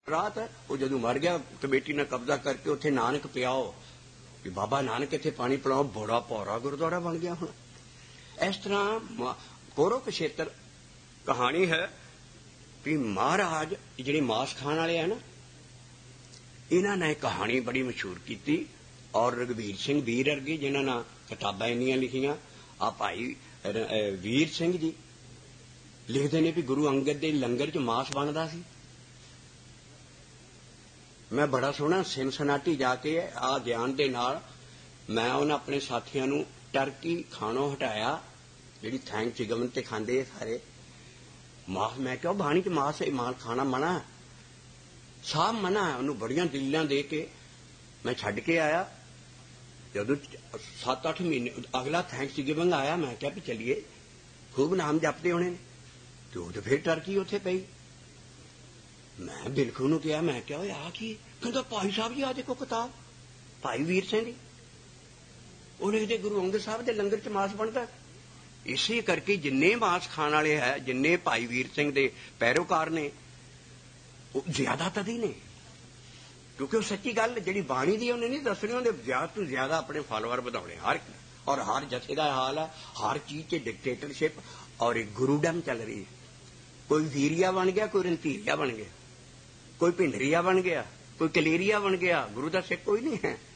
ਰਾਤ ਉਹ ਜਦੋਂ ਮਰ ਗਿਆ ਕਮੇਟੀ ਨੇ ਕਬਜ਼ਾ ਕਰਕੇ ਉੱਥੇ ਨਾਨਕ ਪਿਆਓ ਵੀ ਬਾਬਾ ਨਾਨਕ ਇੱਥੇ ਪਾਣੀ ਪਿਲਾਓ, ਬੜਾ ਭੌਰਾ ਗੁਰਦੁਆਰਾ ਬਣ ਗਿਆ ਹੁਣ। ਇਸ ਤਰ੍ਹਾਂ ਕੋਰੋਕਸ਼ੇਤਰ ਕਹਾਣੀ ਹੈ ਵੀ ਮਹਾਰਾਜ ਜਿਹੜੇ ਮਾਸ ਖਾਣ ਵਾਲੇ ਆ ਨਾ, ਇਹਨਾਂ ਨੇ ਕਹਾਣੀ ਬੜੀ ਮਸ਼ਹੂਰ ਕੀਤੀ। ਔਰ ਰਘਬੀਰ ਸਿੰਘ ਵੀਰ ਵਰਗੇ ਜਿਨ੍ਹਾਂ ਨਾਲ ਕਿਤਾਬਾਂ ਇੰਨੀਆਂ ਲਿਖੀਆਂ, ਆ ਭਾਈ ਵੀਰ ਸਿੰਘ ਜੀ ਲਿਖਦੇ ਨੇ ਵੀ ਗੁਰੂ ਅੰਗਦ ਦੇ ਲੰਗਰ 'ਚ ਮਾਸ ਬਣਦਾ ਸੀ। ਮੈਂ ਬੜਾ ਸੋਹਣਾ ਸਿਨਸਨਾਟੀ ਜਾ ਕੇ ਆ ਗਿਆਨ ਦੇ ਨਾਲ ਮੈਂ ਉਹਨਾਂ ਆਪਣੇ ਸਾਥੀਆਂ ਨੂੰ ਟਰਕੀ ਖਾਣੋਂ ਹਟਾਇਆ, ਜਿਹੜੀ ਥੈਂਕਸਗਿਵਿੰਗ ਤੇ ਖਾਂਦੇ ਸਾਰੇ ਮਾਸ। ਮੈਂ ਕਿਹਾ ਬਾਣੀ 'ਚ ਮਾਸ ਖਾਣਾ ਮਨਾ, ਸਾਫ਼ ਮਨਾ। ਉਹਨੂੰ ਬੜੀਆਂ ਦਲੀਲਾਂ ਦੇ ਕੇ ਮੈਂ ਛੱਡ ਕੇ ਆਇਆ। ਜਦੋਂ 7-8 ਮਹੀਨੇ ਅਗਲਾ ਥੈਂਕਸਗਿਵਿੰਗ ਆਇਆ, ਮੈਂ ਕਿਹਾ ਵੀ ਚੱਲੀਏ, ਖੂਬ ਨਾਮ ਜਪਦੇ ਹੋਣੇ ਨੇ। ਤੇ ਉਹ ਫਿਰ ਟਰਕੀ ਉੱਥੇ ਪਈ। ਮੈਂ ਬਿਲਖੂ ਨੂੰ ਕਿਹਾ, ਮੈਂ ਕਿਹਾ ਓਏ ਆ ਕੀ? ਕਹਿੰਦਾ ਭਾਈ ਸਾਹਿਬ ਜੀ ਆ ਦੇਖੋ ਕਿਤਾਬ, ਭਾਈ ਵੀਰ ਸਿੰਘ ਦੀ, ਉਹ ਲਿਖਦੇ ਗੁਰੂ ਅੰਗਦ ਸਾਹਿਬ ਦੇ ਲੰਗਰ 'ਚ ਮਾਸ ਬਣਦਾ। ਇਸੇ ਕਰਕੇ ਜਿੰਨੇ ਮਾਸ ਖਾਣ ਵਾਲੇ ਹੈ, ਜਿੰਨੇ ਭਾਈ ਵੀਰ ਸਿੰਘ ਦੇ ਪੈਰੋਕਾਰ ਨੇ, ਉਹ ਜ਼ਿਆਦਾ ਤਦੀ ਨੇ, ਕਿਉਂਕਿ ਉਹ ਸੱਚੀ ਗੱਲ ਜਿਹੜੀ ਬਾਣੀ ਦੀ ਉਹਨੇ ਨਹੀਂ ਦੱਸਣੀ, ਉਹਦੇ ਜ਼ਿਆਦਾ ਤੋਂ ਜ਼ਿਆਦਾ ਆਪਣੇ ਫਾਲੋਅਰ ਵਧਾਉਣੇ ਹਰ। ਔਰ ਹਰ ਜਥੇ ਦਾ ਹਾਲ ਹੈ, ਹਰ ਚੀਜ਼ 'ਚ ਡਿਕਟੇਟਰਸ਼ਿਪ ਔਰ ਇੱਕ ਗੁਰੂਡਮ ਚੱਲ ਰਹੀ ਹੈ। ਕੋਈ ਵੀਰੀਆ ਬਣ ਗਿਆ, ਕੋਈ ਰਣਧੀਰੀਆ ਬਣ ਗਿਆ, ਕੋਈ ਭਿੰਡਰੀਆ ਬਣ ਗਿਆ, ਕੋਈ ਕਲੇਰੀਆ ਬਣ ਗਿਆ। ਗੁਰੂ ਦਾ ਸਿੱਖ ਕੋਈ ਨਹੀਂ ਹੈ।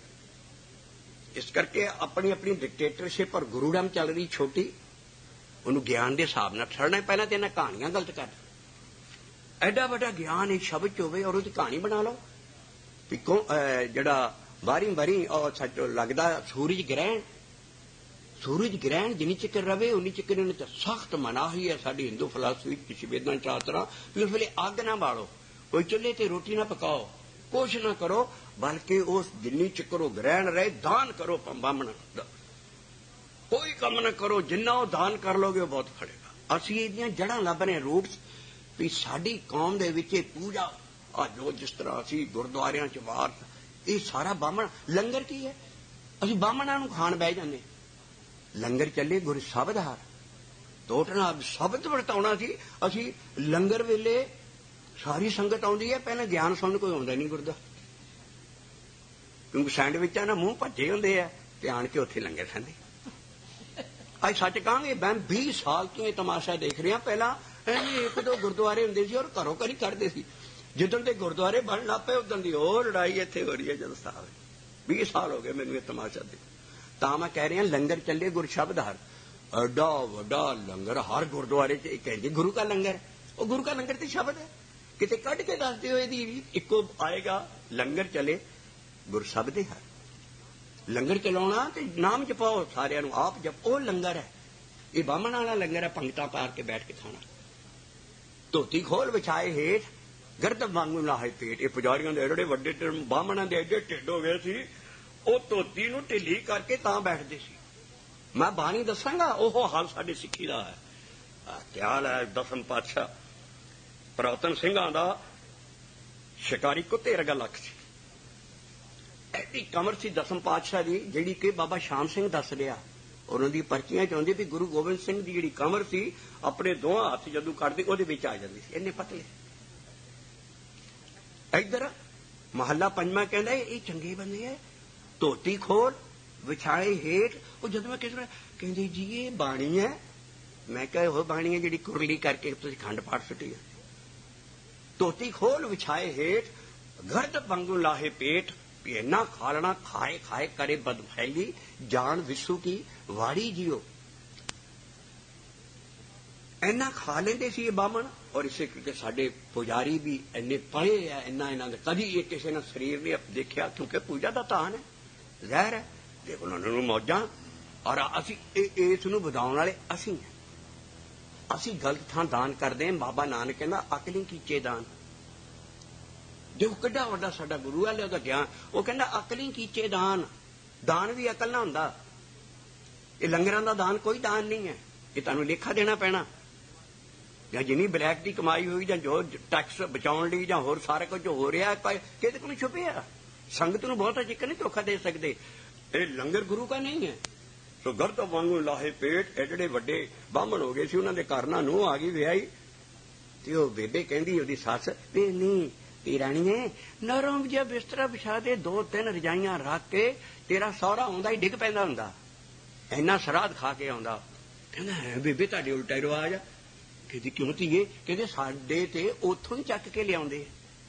ਇਸ ਕਰਕੇ ਆਪਣੀ ਆਪਣੀ ਡਿਕਟੇਟਰਸ਼ਿਪ ਔਰ ਗੁਰੂਡਮ ਚੱਲ ਰਹੀ ਛੋਟੀ, ਉਹਨੂੰ ਗਿਆਨ ਦੇ ਹਿਸਾਬ ਨਾਲ ਛੱਡਣਾ। ਪਹਿਲਾਂ ਤੇ ਇਹਨਾਂ ਕਹਾਣੀਆਂ ਗਲਤ ਕਰ, ਐਡਾ ਵੱਡਾ ਗਿਆਨ ਇੱਕ ਸ਼ਬਦ 'ਚ ਹੋਵੇ ਔਰ ਉਹਦੀ ਕਹਾਣੀ ਬਣਾ ਲਓ। ਵੀ ਜਿਹੜਾ ਬਾਰੀ ਔਰ ਸੱਚ ਲੱਗਦਾ ਸੂਰਜ ਗ੍ਰਹਿਣ, ਸੂਰਜ ਗ੍ਰਹਿਣ ਜਿੰਨੀ ਚਿਕਰ ਰਵੇ ਉਨੀ ਚਿਕਰ ਇਹਨੇ ਤਾਂ ਸਖਤ ਮਨਾਹੀ ਹੈ ਸਾਡੀ ਹਿੰਦੂ ਫਿਲਾਸਫੀ ਵਿੱਚ, ਵੇਦਾਂ ਚਾਤਰਾ ਵੀ ਉਸ ਵੇਲੇ ਅੱਗ ਨਾ ਬਾਲੋ, ਕੋਈ ਚੁੱਲ੍ਹੇ ਤੇ ਰੋਟੀ ਨਾ ਪਕਾਓ, ਕੁਛ ਨਾ ਕਰੋ, ਬਲਕਿ ਉਸ ਜਿੰਨੀ ਚਿਕਰ ਉਹ ਗ੍ਰਹਿਣ ਰਹੇ ਦਾਨ ਕਰੋ। ਬਾਹਮਣ ਦਾ ਕੋਈ ਕੰਮ ਨਾ ਕਰੋ, ਜਿੰਨਾ ਉਹ ਦਾਨ ਕਰ ਲੋਗੇ ਉਹ ਬਹੁਤ ਫੜੇਗਾ। ਅਸੀਂ ਇਹਦੀਆਂ ਜੜ੍ਹਾਂ ਲੱਭ ਰਹੇ, ਰੂਟਸ, ਵੀ ਸਾਡੀ ਕੌਮ ਦੇ ਵਿੱਚ ਇਹ ਪੂਜਾ ਆ ਜੋ ਜਿਸ ਤਰ੍ਹਾਂ ਅਸੀਂ ਗੁਰਦੁਆਰਿਆਂ 'ਚ ਵਾਰ, ਇਹ ਸਾਰਾ ਬਾਹਮਣ। ਲੰਗਰ ਕੀ ਹੈ? ਅਸੀਂ ਬਾਹਮਣਾਂ ਨੂੰ ਖਾਣ ਬਹਿ ਜਾਂਦੇ। ਲੰਗਰ ਚੱਲੇ ਗੁਰ ਸ਼ਬਦ ਹਾਰ, ਟੋਟਣਾ ਸ਼ਬਦ ਵਰਤਾਉਣਾ ਸੀ। ਅਸੀਂ ਲੰਗਰ ਵੇਲੇ ਸਾਰੀ ਸੰਗਤ ਆਉਂਦੀ ਹੈ, ਪਹਿਲਾਂ ਗਿਆਨ ਸੁਣਨ ਕੋਈ ਆਉਂਦਾ ਨਹੀਂ ਗੁਰਦਾ, ਕਿਉਂਕਿ ਸੈਂਡਵਿਚਾਂ ਨਾਲ ਮੂੰਹ ਭੱਜੇ ਹੁੰਦੇ ਆ, ਤੇ ਆਣ ਕੇ ਉੱਥੇ ਲੰਗਰ ਖਾਂਦੇ। ਅੱਜ ਸੱਚ ਕਹਾਂਗੇ, ਮੈਂ 20 ਸਾਲ ਤੋਂ ਇਹ ਤਮਾਸ਼ਾ ਦੇਖ ਰਿਹਾ। ਪਹਿਲਾਂ ਇੱਕ ਦੋ ਗੁਰਦੁਆਰੇ ਹੁੰਦੇ ਸੀ ਔਰ ਘਰੋਂ ਘਰੀ ਕੱਢਦੇ ਸੀ। ਜਿੱਦਣ ਦੇ ਗੁਰਦੁਆਰੇ ਬਣਨ ਲੱਗ ਪਏ ਉਦੋਂ ਦੀ ਉਹ ਲੜਾਈ ਇੱਥੇ ਹੋ ਰਹੀ ਹੈ। ਜਦੋਂ ਸਾਹਿਬ 20 ਸਾਲ ਹੋ ਗਏ ਮੈਨੂੰ ਇਹ ਤਮਾਸ਼ਾ ਦੇ। ਤਾਂ ਮੈਂ ਕਹਿ ਰਿਹਾ ਲੰਗਰ ਚੱਲੇ ਗੁਰ ਸ਼ਬਦ ਹਰ, ਐਡਾ ਵੱਡਾ ਲੰਗਰ ਹਰ ਗੁਰਦੁਆਰੇ 'ਚ। ਇਹ ਕਹਿੰਦੇ ਗੁਰੂ ਕਾ ਲੰਗਰ, ਉਹ ਗੁਰੂ ਕਾ ਲੰਗਰ ਤੇ ਸ਼ਬਦ ਹੈ, ਕਿਤੇ ਕੱਢ ਕੇ ਦੱਸਦੇ ਹੋ ਇਹਦੀ ਵੀ ਇੱਕੋ ਆਏਗਾ। ਲੰਗਰ ਚਲੇ ਗੁਰ ਸ਼ਬਦ ਹਰ, ਲੰਗਰ ਚਲਾਉਣਾ ਤੇ ਨਾਮ ਜਪਾਓ ਸਾਰਿਆਂ ਨੂੰ, ਆਪ ਜਪ, ਉਹ ਲੰਗਰ ਹੈ। ਇਹ ਬਾਹਮਣ ਵਾਲਾ ਲੰਗਰ ਹੈ, ਪੰਗਤਾਂ ਪਾਰ ਕੇ ਬੈਠ ਕੇ ਖਾਣਾ। ਧੋਤੀ ਖੋਲ ਵਿਛਾਏ ਹੇਠ, ਗਰਦਨ ਵਾਂਗੂ ਲਾਹੇ ਪੇਟ। ਇਹ ਪੁਜਾਰੀਆਂ ਦੇ ਐਡੇ ਵੱਡੇ ਬਾਹਮਣਾਂ ਦੇ ਐਡੇ ਢਿੱਡ ਹੋ ਗਏ ਸੀ, ਉਹ ਧੋਤੀ ਨੂੰ ਢਿੱਲੀ ਕਰਕੇ ਤਾਂ ਬੈਠਦੇ ਸੀ। ਮੈਂ ਬਾਣੀ ਦੱਸਾਂਗਾ, ਉਹ ਹਾਲ ਸਾਡੇ ਸਿੱਖੀ ਦਾ ਹੈ। ਖਿਆਲ ਹੈ ਦਸਮ ਪਾਤਸ਼ਾਹ ਪੁਰਾਤਨ ਸਿੰਘਾਂ ਦਾ ਸ਼ਿਕਾਰੀ ਕੁੱਤੇ ਵਰਗਾ ਲੱਕ ਸੀ। ਐਡੀ ਕਮਰ ਸੀ ਦਸਮ ਪਾਤਸ਼ਾਹ ਦੀ, ਜਿਹੜੀ ਕਿ ਬਾਬਾ ਸ਼ਾਮ ਸਿੰਘ ਦੱਸ ਰਿਹਾ। ਉਹਨਾਂ ਦੀ ਪਰਚੀਆਂ ਚ ਆਉਂਦੀ ਵੀ ਗੁਰੂ ਗੋਬਿੰਦ ਸਿੰਘ ਦੀ ਜਿਹੜੀ ਕਮਰ ਸੀ, ਆਪਣੇ ਦੋਹਾਂ ਹੱਥ ਜਦੋਂ ਕੱਢਦੇ ਉਹਦੇ ਵਿੱਚ ਆ ਜਾਂਦੀ ਸੀ, ਇੰਨੇ ਪਤਲੇ। ਇੱਧਰ ਮਹੱਲਾ ਪੰਜਵਾਂ ਕਹਿੰਦਾ ਇਹ ਚੰਗੇ ਬੰਦੇ ਹੈ, ਧੋਤੀ ਖੋਲ ਵਿਛਾਏ ਹੇਠ। ਉਹ ਜਦੋਂ ਮੈਂ ਕਿਸੇ ਕਹਿੰਦੇ ਜੀ ਇਹ ਬਾਣੀ ਹੈ, ਮੈਂ ਕਿਹਾ ਉਹ ਬਾਣੀ ਹੈ ਜਿਹੜੀ ਕੁਰਲੀ ਕਰਕੇ ਤੁਸੀਂ ਖੰਡ ਪਾਠ ਸੁੱਟੀ ਹੈ। ਧੋਤੀ ਖੋਲ ਵਿਛਾਏ ਹੇਠ, ਗਰਦ ਵਾਂਗੂ ਲਾਹੇ ਪੇਟ। ਵੀ ਇੰਨਾ ਖਾ ਲੈਣਾ, ਖਾਏ ਖਾਏ ਕਰੇ ਬਦ ਫੈਲੀ, ਜਾਨ ਵਿਸੂ ਕੀ ਵਾੜੀ ਜੀਓ। ਇੰਨਾ ਖਾ ਲੈਂਦੇ ਸੀ ਇਹ ਬਾਹਮਣ। ਔਰ ਇਸੇ ਕਰਕੇ ਸਾਡੇ ਪੁਜਾਰੀ ਵੀ ਇੰਨੇ ਪੜੇ ਆ, ਇੰਨਾ ਇਹਨਾਂ ਦਾ ਕਦੀ ਇਹ ਕਿਸੇ ਨੇ ਸਰੀਰ ਨੇ ਦੇਖਿਆ, ਕਿਉਂਕਿ ਪੂਜਾ ਦਾ ਤਾਨ ਹੈ, ਜ਼ਹਿਰ ਹੈ, ਤੇ ਉਹਨਾਂ ਨੂੰ ਮੌਜਾਂ। ਔਰ ਅਸੀਂ ਇਸ ਨੂੰ ਵਧਾਉਣ ਵਾਲੇ ਅਸੀਂ ਹਾਂ। ਅਸੀਂ ਗਲਤ ਥਾਂ ਦਾਨ ਕਰਦੇ ਹਾਂ। ਬਾਬਾ ਨਾਨਕ ਕਹਿੰਦਾ ਅਕਲੀ ਕੀਚੇ ਦਾਨ। ਦੇਖੋ ਕਿੱਡਾ ਵੱਡਾ ਸਾਡਾ ਗੁਰੂ ਹੈ, ਉਹਦਾ ਗਿਆਨ। ਉਹ ਕਹਿੰਦਾ ਅਕਲੀ ਕੀਚੇ ਦਾਨ, ਦਾਨ ਵੀ ਅਕਲ ਨਾ ਹੁੰਦਾ। ਇਹ ਲੰਗਰਾਂ ਦਾ ਦਾਨ ਕੋਈ ਦਾਨ ਨਹੀਂ ਹੈ, ਇਹ ਤੁਹਾਨੂੰ ਲੇਖਾ ਦੇਣਾ ਪੈਣਾ। ਜਾਂ ਜਿੰਨੀ ਬਲੈਕ ਦੀ ਕਮਾਈ ਹੋਈ, ਜਾਂ ਜੋ ਟੈਕਸ ਬਚਾਉਣ ਲਈ, ਜਾਂ ਹੋਰ ਸਾਰਾ ਕੁਝ ਹੋ ਰਿਹਾ, ਕਿਹਦੇ ਕੋਲ ਛੁਪਿਆ। ਸੰਗਤ ਨੂੰ ਬਹੁਤਾ ਚਿੱਕਰ ਨਹੀਂ ਧੋਖਾ ਦੇ ਸਕਦੇ। ਇਹ ਲੰਗਰ ਗੁਰੂ ਕਾ ਨਹੀਂ ਹੈ। ਸੋ ਗਰਦ ਵਾਂਗੂ ਲਾਹੇ ਪੇਟ। ਐਡੇ ਵੱਡੇ ਬਾਹਮਣ ਹੋ ਗਏ ਸੀ, ਉਹਨਾਂ ਦੇ ਘਰ ਨਾਲ ਨੂੰਹ ਆ ਗਈ ਵਿਆਹੀ, ਤੇ ਉਹ ਬੇਬੇ ਕਹਿੰਦੀ ਉਹਦੀ ਸੱਸ, ਨਹੀਂ धी राणीए नरम जिहा बिस्तरा विछा दे, 2-3 रजाइयां रख के तेरा सहुरा आउंदा ही डिग पैंदा हुंदा, इन्ना श्राद्ध खा के आउंदा। कहंदा बेबे तुहाडे उल्टा ही रिवाज आ। कहंदी क्यों धीए? कहंदे साडे ते उत्थों ही चक के लिआउंदे,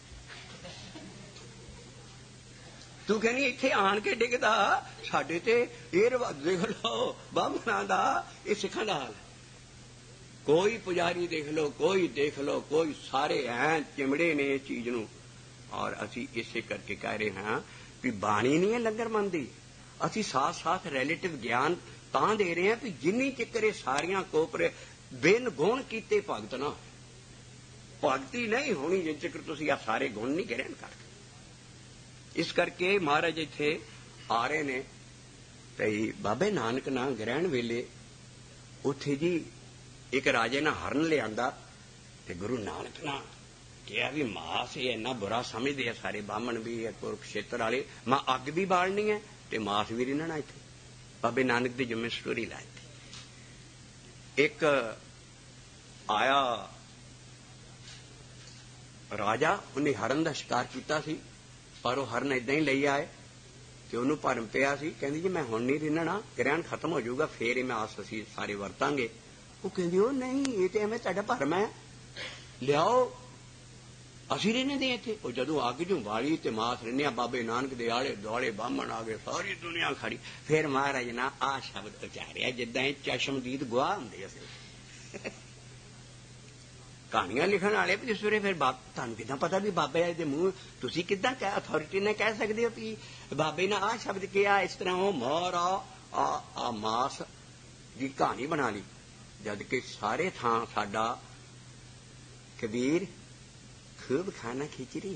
तू कहनी इत्थे आण के डिगदा, साडे ते ये रिवाज देख लो बामणां दा, ये सिखां दा हाल। कोई पुजारी देख लो, कोई देख लो, कोई सारे ऐ चिमड़े ने इस चीज नूं। और असी इसे करके कह रहे हैं भी बाणी नहीं है लंगर मंदी, असी साथ साथ रिलेटिव ज्ञान तां दे रहे हैं भी जिन्नी चिकर ये सारियां कोपरे बिन गुण कीते भगत ना, भगती नहीं होनी जिन चिकर तुसीं आ सारे गुण नहीं ग्रहण करते। इस करके महाराज इत्थे आ रहे ने ते बाबे नानक ना ग्रहण वेले उत्थे जी एक राजे ने हरण लिया, ते गुरु नानक ना कहा भी मास ये इन्ना बुरा समझते हैं सारे ब्राह्मण भी कुरुक्षेत्र वाले, मैं अग भी बालनी है ते मास भी रिन्हना। इत्थे बाबे नानक की जिम्मे स्टोरी लाई थी। एक आया राजा, उन्हें हरण का शिकार किया सी, पर वह हरण इदां ही ले आए कि उन्होंने भरम पिया सी। कहंदी जी मैं हुण नहीं रिन्हना, ग्रहण खत्म हो जाऊगा फिर ही मैं आस असीं सारे वरतांगे। वो कहंदी ओ नहीं, ये तो एवें तुहाडा भरम है, लियाओ असीं रिन्हदे दे इत्थे। वो जदों अग चों बाली ते मास रिन्हिया, बाबे नानक दे आले दुआले ब्राह्मण आ गए, सारी दुनिया खड़ी। फिर महाराज ने आ शब्द उचारिया जिद्दां चशमदीद गवाह हुंदे असीं कहानियां लिखण वाले भी जिस वे फिर तुहानूं किदां पता भी बाबे दे मूंह तुसीं किदां अथॉरिटी ने कह सकदे हो भी बाबे ने आ शब्द किहा। इस तरह वो मोर आ मास की कहानी बना ली, जद कि सारे थां साडा कबीर खूब खाना खिचड़ी,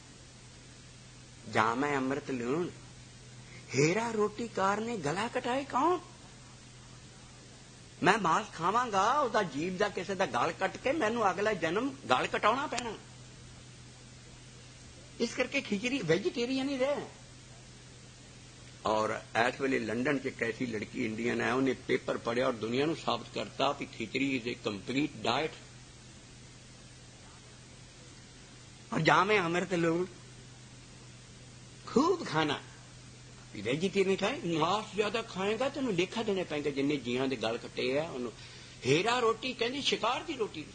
जामै अमृत लूण, हेरा रोटी कार ने गला कटाए कौन? मैं मांस खावांगा, उसदा जीव दा किसी दा गल कट के मैनू अगला जन्म गल कटाउणा पैना। इस करके खिचड़ी वेजिटेरियन ही रहे। और इस वेले लंदन च एक ऐसी लड़की इंडियन है, उन्हें पेपर पढ़िया और दुनिया नूं साबित करता कि khichdi is a complete diet. और जामे अमृत लूण, खूब खाना, वेजिटेरियन खाए, मांस ज्यादा खाएगा तेन लेखा देने पेंगे जिन्ने जियां दे गल कटे है। हेरा रोटी कहती शिकार की रोटी,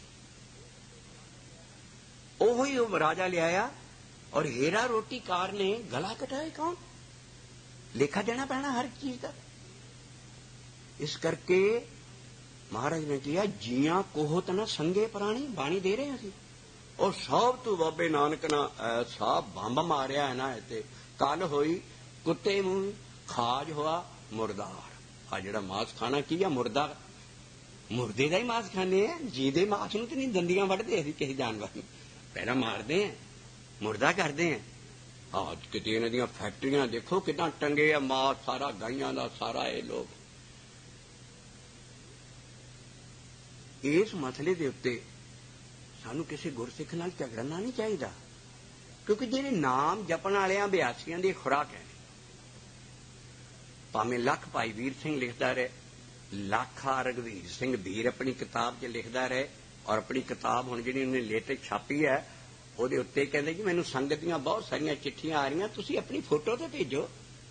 ओही वो राजा लिया और हेरा रोटी कार ने गला कटाए कौन? लेखा देना पैना हर चीज का। इस करके महाराज ने किया जिया कोहत ना संगे प्राणी, बाणी दे रहे हैं। और सब तो बाबे नानक ना ऐसा बंब मारिया है ना, इतने कल होई कुत्ते मुंह, खाज हुआ मुर्दार। आ जड़ा मांस खाना की है मुर्दा, मुर्दे का ही मांस खाने हैं, जीदे मांस नूं ते नहीं दंदियां वढ़दे असीं किसी जानवर नूं, पहला मारते हैं मुर्दा करते हैं। आज किते इन्हां दीयां फैक्ट्रियां देखो कितना टंगे आ मांस, सारा गाइयां दा सारा। ये लोग इस मसले के उत्ते सानू किसी गुरसिख नाल झगड़ना नहीं चाहिए, क्योंकि जिहड़े नाम जपण वालियां बिआसियां दी खुराक है। भावें लख भाई वीर सिंह लिखता रहे, लख रघुवीर सिंह भीर अपनी किताब च लिखता रहे, और अपनी किताब हुण जिहड़ी उन्हें लेटेस्ट छापी है ਉਹਦੇ ਉੱਤੇ ਕਹਿੰਦੇ ਜੀ ਮੈਨੂੰ ਸੰਗਤ ਦੀਆਂ बहुत सारियां चिट्ठियां आ रही, ਤੁਸੀਂ अपनी फोटो तो भेजो।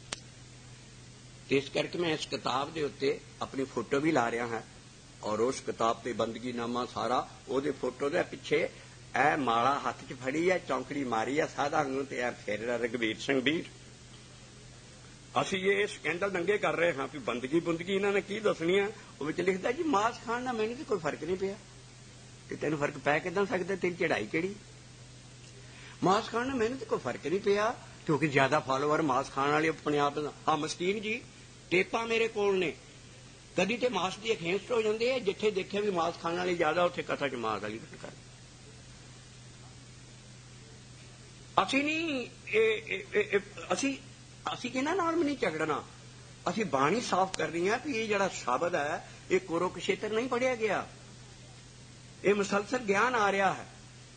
इस करके मैं इस किताब के उत्ते अपनी फोटो भी ला रहा है, और उस किताब ते बंदगीनामा सारा ਉਹਦੇ फोटो के पिछे ए माला हथ च फड़ी है, चौंकड़ी मारी है साधा अंगों ते ए फेर रघुवीर सिंह भीर। असी ये स्कैंडल दंगे कर रहे हैं भी बंदगी बुंदगी इन्होंने की दसनी है। वो लिखता जी मांस खाण नाल मैनूं कोई फर्क नहीं पिया। कि तेन फर्क पै किदां सकदा, तेरी चढ़ाई किहड़ी? मांस खाण नाल मैनूं कोई फर्क नहीं पिया, क्योंकि ज्यादा फॉलोअर मांस खाण वाले अपने आप। हाँ मस्कीन जी टेपा मेरे कोल ने, कदी ते मांस की अगेंस्ट हो जाते हैं, जिथे देखे भी मांस खाण वाले ज्यादा उत्थे कथा च मांस वाली घट कर। असी नहीं असी किन्हां नाल भी नहीं झगड़ना, असी बाणी साफ कर रही हैं कि ये जिहड़ा शब्द है ये कुरुक्षेत्र नहीं पढ़िया गया, ये मुसलसल ज्ञान आ रहा है।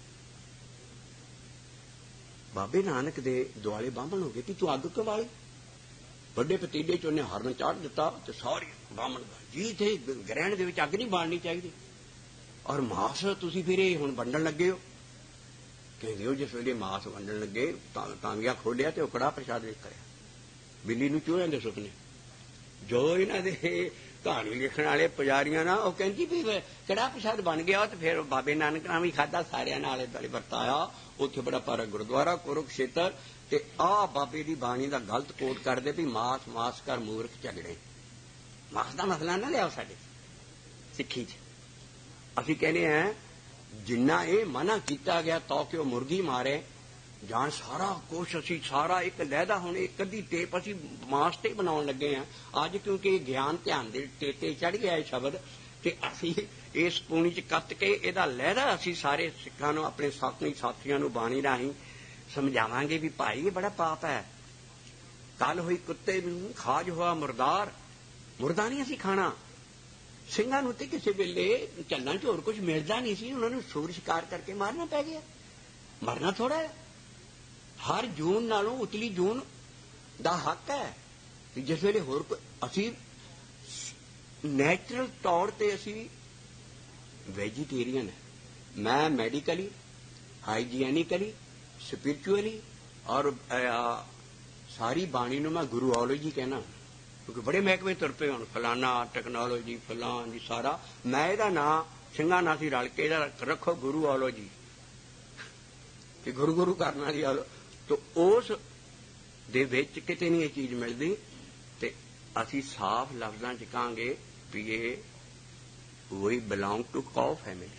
बाबे नानक दे दुआले बामण हो गए कि तू अग क्यों बाली? बड़े पतीले च उन्हें हरण चाढ़ दिता ते सारी बामण जी थे ग्रहण दे विच अग नहीं बालनी चाहिए, और मास तुसीं फिर हुण वंडण लगे हो। ਕਹਿੰਦੇ ਉਹ ਜਿਸ ਵੇਲੇ ਮਾਸ ਵੰਡਣ ਲੱਗੇ ਤਾਂਗੀਆਂ ਖੋਲਿਆ ਤੇ ਉਹ ਕੜਾਹ ਪ੍ਰਸ਼ਾਦ ਵੇਖ ਕਰਿਆ, ਬਿੱਲੀ ਨੂੰ ਚੂਹਿਆਂ ਦੇ ਸੁਪਨੇ। ਜੋ ਇਹਨਾਂ ਦੇ ਕਹਾਣੀ ਲਿਖਣ ਵਾਲੇ ਪੁਜਾਰੀਆਂ ਨਾ, ਉਹ ਕਹਿੰਦੀ ਵੀ ਕੜਾਹ ਪ੍ਰਸ਼ਾਦ ਬਣ ਗਿਆ ਤੇ ਫਿਰ ਬਾਬੇ ਨਾਨਕ ਨਾਲ ਵੀ ਖਾਧਾ, ਸਾਰਿਆਂ ਨਾਲ ਆਲੇ ਦੁਆਲੇ ਵਰਤਾਇਆ। ਉੱਥੇ ਬੜਾ ਭਾਰਾ ਗੁਰਦੁਆਰਾ ਕੁਰੂਕਸ਼ੇਤਰ। ਤੇ ਆਹ ਬਾਬੇ ਦੀ ਬਾਣੀ ਦਾ ਗਲਤ ਕੋਟ ਕਰਦੇ ਵੀ ਮਾਸ ਮਾਸ ਕਰ ਮੂਰਖ ਝਗੜੇ। ਮਾਸ ਦਾ ਮਸਲਾ ਨਾ ਲਿਆਓ ਸਾਡੇ ਸਿੱਖੀ 'ਚ। ਅਸੀਂ ਕਹਿੰਦੇ ਹਾਂ ਜਿੰਨਾ ਇਹ ਮਨਾ ਕੀਤਾ ਗਿਆ ਤਾਂ ਕਿ ਉਹ ਮੁਰਗੀ ਮਾਰੇ ਜਾਣ, ਸਾਰਾ ਕੁਛ ਅਸੀਂ ਸਾਰਾ ਇੱਕ ਲਹਿਦਾ ਹੁਣ ਇੱਕ ਅੱਧੀ ਟੇਪ ਅਸੀਂ ਮਾਸ ਤੇ ਬਣਾਉਣ ਲੱਗੇ ਹਾਂ ਅੱਜ, ਕਿਉਂਕਿ ਗਿਆਨ ਧਿਆਨ ਦੇ ਟੇਟੇ ਚੜ੍ਹ ਗਿਆ ਇਹ ਸ਼ਬਦ, ਤੇ ਅਸੀਂ ਇਸ ਪੂਣੀ 'ਚ ਕੱਤ ਕੇ ਇਹਦਾ ਲਹਿਦਾ ਅਸੀਂ ਸਾਰੇ ਸਿੱਖਾਂ ਨੂੰ, ਆਪਣੇ ਸਾਥੀਆਂ ਨੂੰ ਬਾਣੀ ਰਾਹੀਂ ਸਮਝਾਵਾਂਗੇ ਵੀ ਭਾਈ ਇਹ ਬੜਾ ਪਾਪ ਹੈ। ਕੱਲ ਹੋਈ ਕੁੱਤੇ ਨੂੰ ਖਾਜ ਹੋਇਆ ਮੁਰਦਾਰ, ਮੁਰਦਾ ਨਹੀਂ ਅਸੀਂ ਖਾਣਾ। ਸਿੰਘਾਂ ਨੂੰ ਤੇ ਕਿਸੇ ਵੇਲੇ ਚੱਲਣ 'ਚ ਹੋਰ ਕੁਝ ਮਿਲਦਾ ਨਹੀਂ ਸੀ, ਉਹਨਾਂ ਨੂੰ ਸੂਰ ਸ਼ਿਕਾਰ ਕਰਕੇ ਮਾਰਨਾ ਪੈ ਗਿਆ। ਮਰਨਾ ਥੋੜਾ ਹੈ, ਹਰ ਜੂਨ ਨਾਲੋਂ ਉਤਲੀ ਜੂਨ ਦਾ ਹੱਕ ਹੈ। ਜਿਸ ਵੇਲੇ ਹੋਰ ਅਸੀਂ ਨੈਚੁਰਲ ਤੌਰ ਤੇ ਅਸੀਂ ਵੈਜੀਟੇਰੀਅਨ ਹੈ। ਮੈਂ ਮੈਡੀਕਲੀ, ਹਾਈਜੀਨਿਕਲੀ, ਸਪਿਰਿਚੁਅਲੀ ਔਰ ਸਾਰੀ ਬਾਣੀ ਨੂੰ ਮੈਂ ਗੁਰੂਓਲੋਜੀ ਕਹਿਣਾ, ਕਿਉਂਕਿ ਬੜੇ ਮਹਿਕਮੇ ਤੁਰ ਪਏ ਹੁਣ, ਫਲਾਨਾ ਟੈਕਨੋਲੋਜੀ ਫਲਾਂ ਜੀ ਸਾਰਾ। ਮੈਂ ਇਹਦਾ ਨਾਂ ਸਿੰਘਾਂ ਨਾਲ ਸੀ ਰਲ ਕੇ ਇਹਦਾ ਰੱਖੋ ਗੁਰੂਓਲੋਜੀ, ਕਿ ਗੁਰੂ ਗੁਰੂ ਕਰਨ ਵਾਲੀ ਤਾਂ ਉਸ ਦੇ ਵਿੱਚ ਕਿਤੇ ਨਹੀਂ ਇਹ ਚੀਜ਼ ਮਿਲਦੀ। ਤੇ ਅਸੀਂ ਸਾਫ਼ ਲਫ਼ਜ਼ਾਂ 'ਚ ਕਹਾਂਗੇ ਵੀ ਇਹ ਵੀ ਬਿਲੋਂਗ ਟੂ ਕਾਉ ਫੈਮਿਲੀ।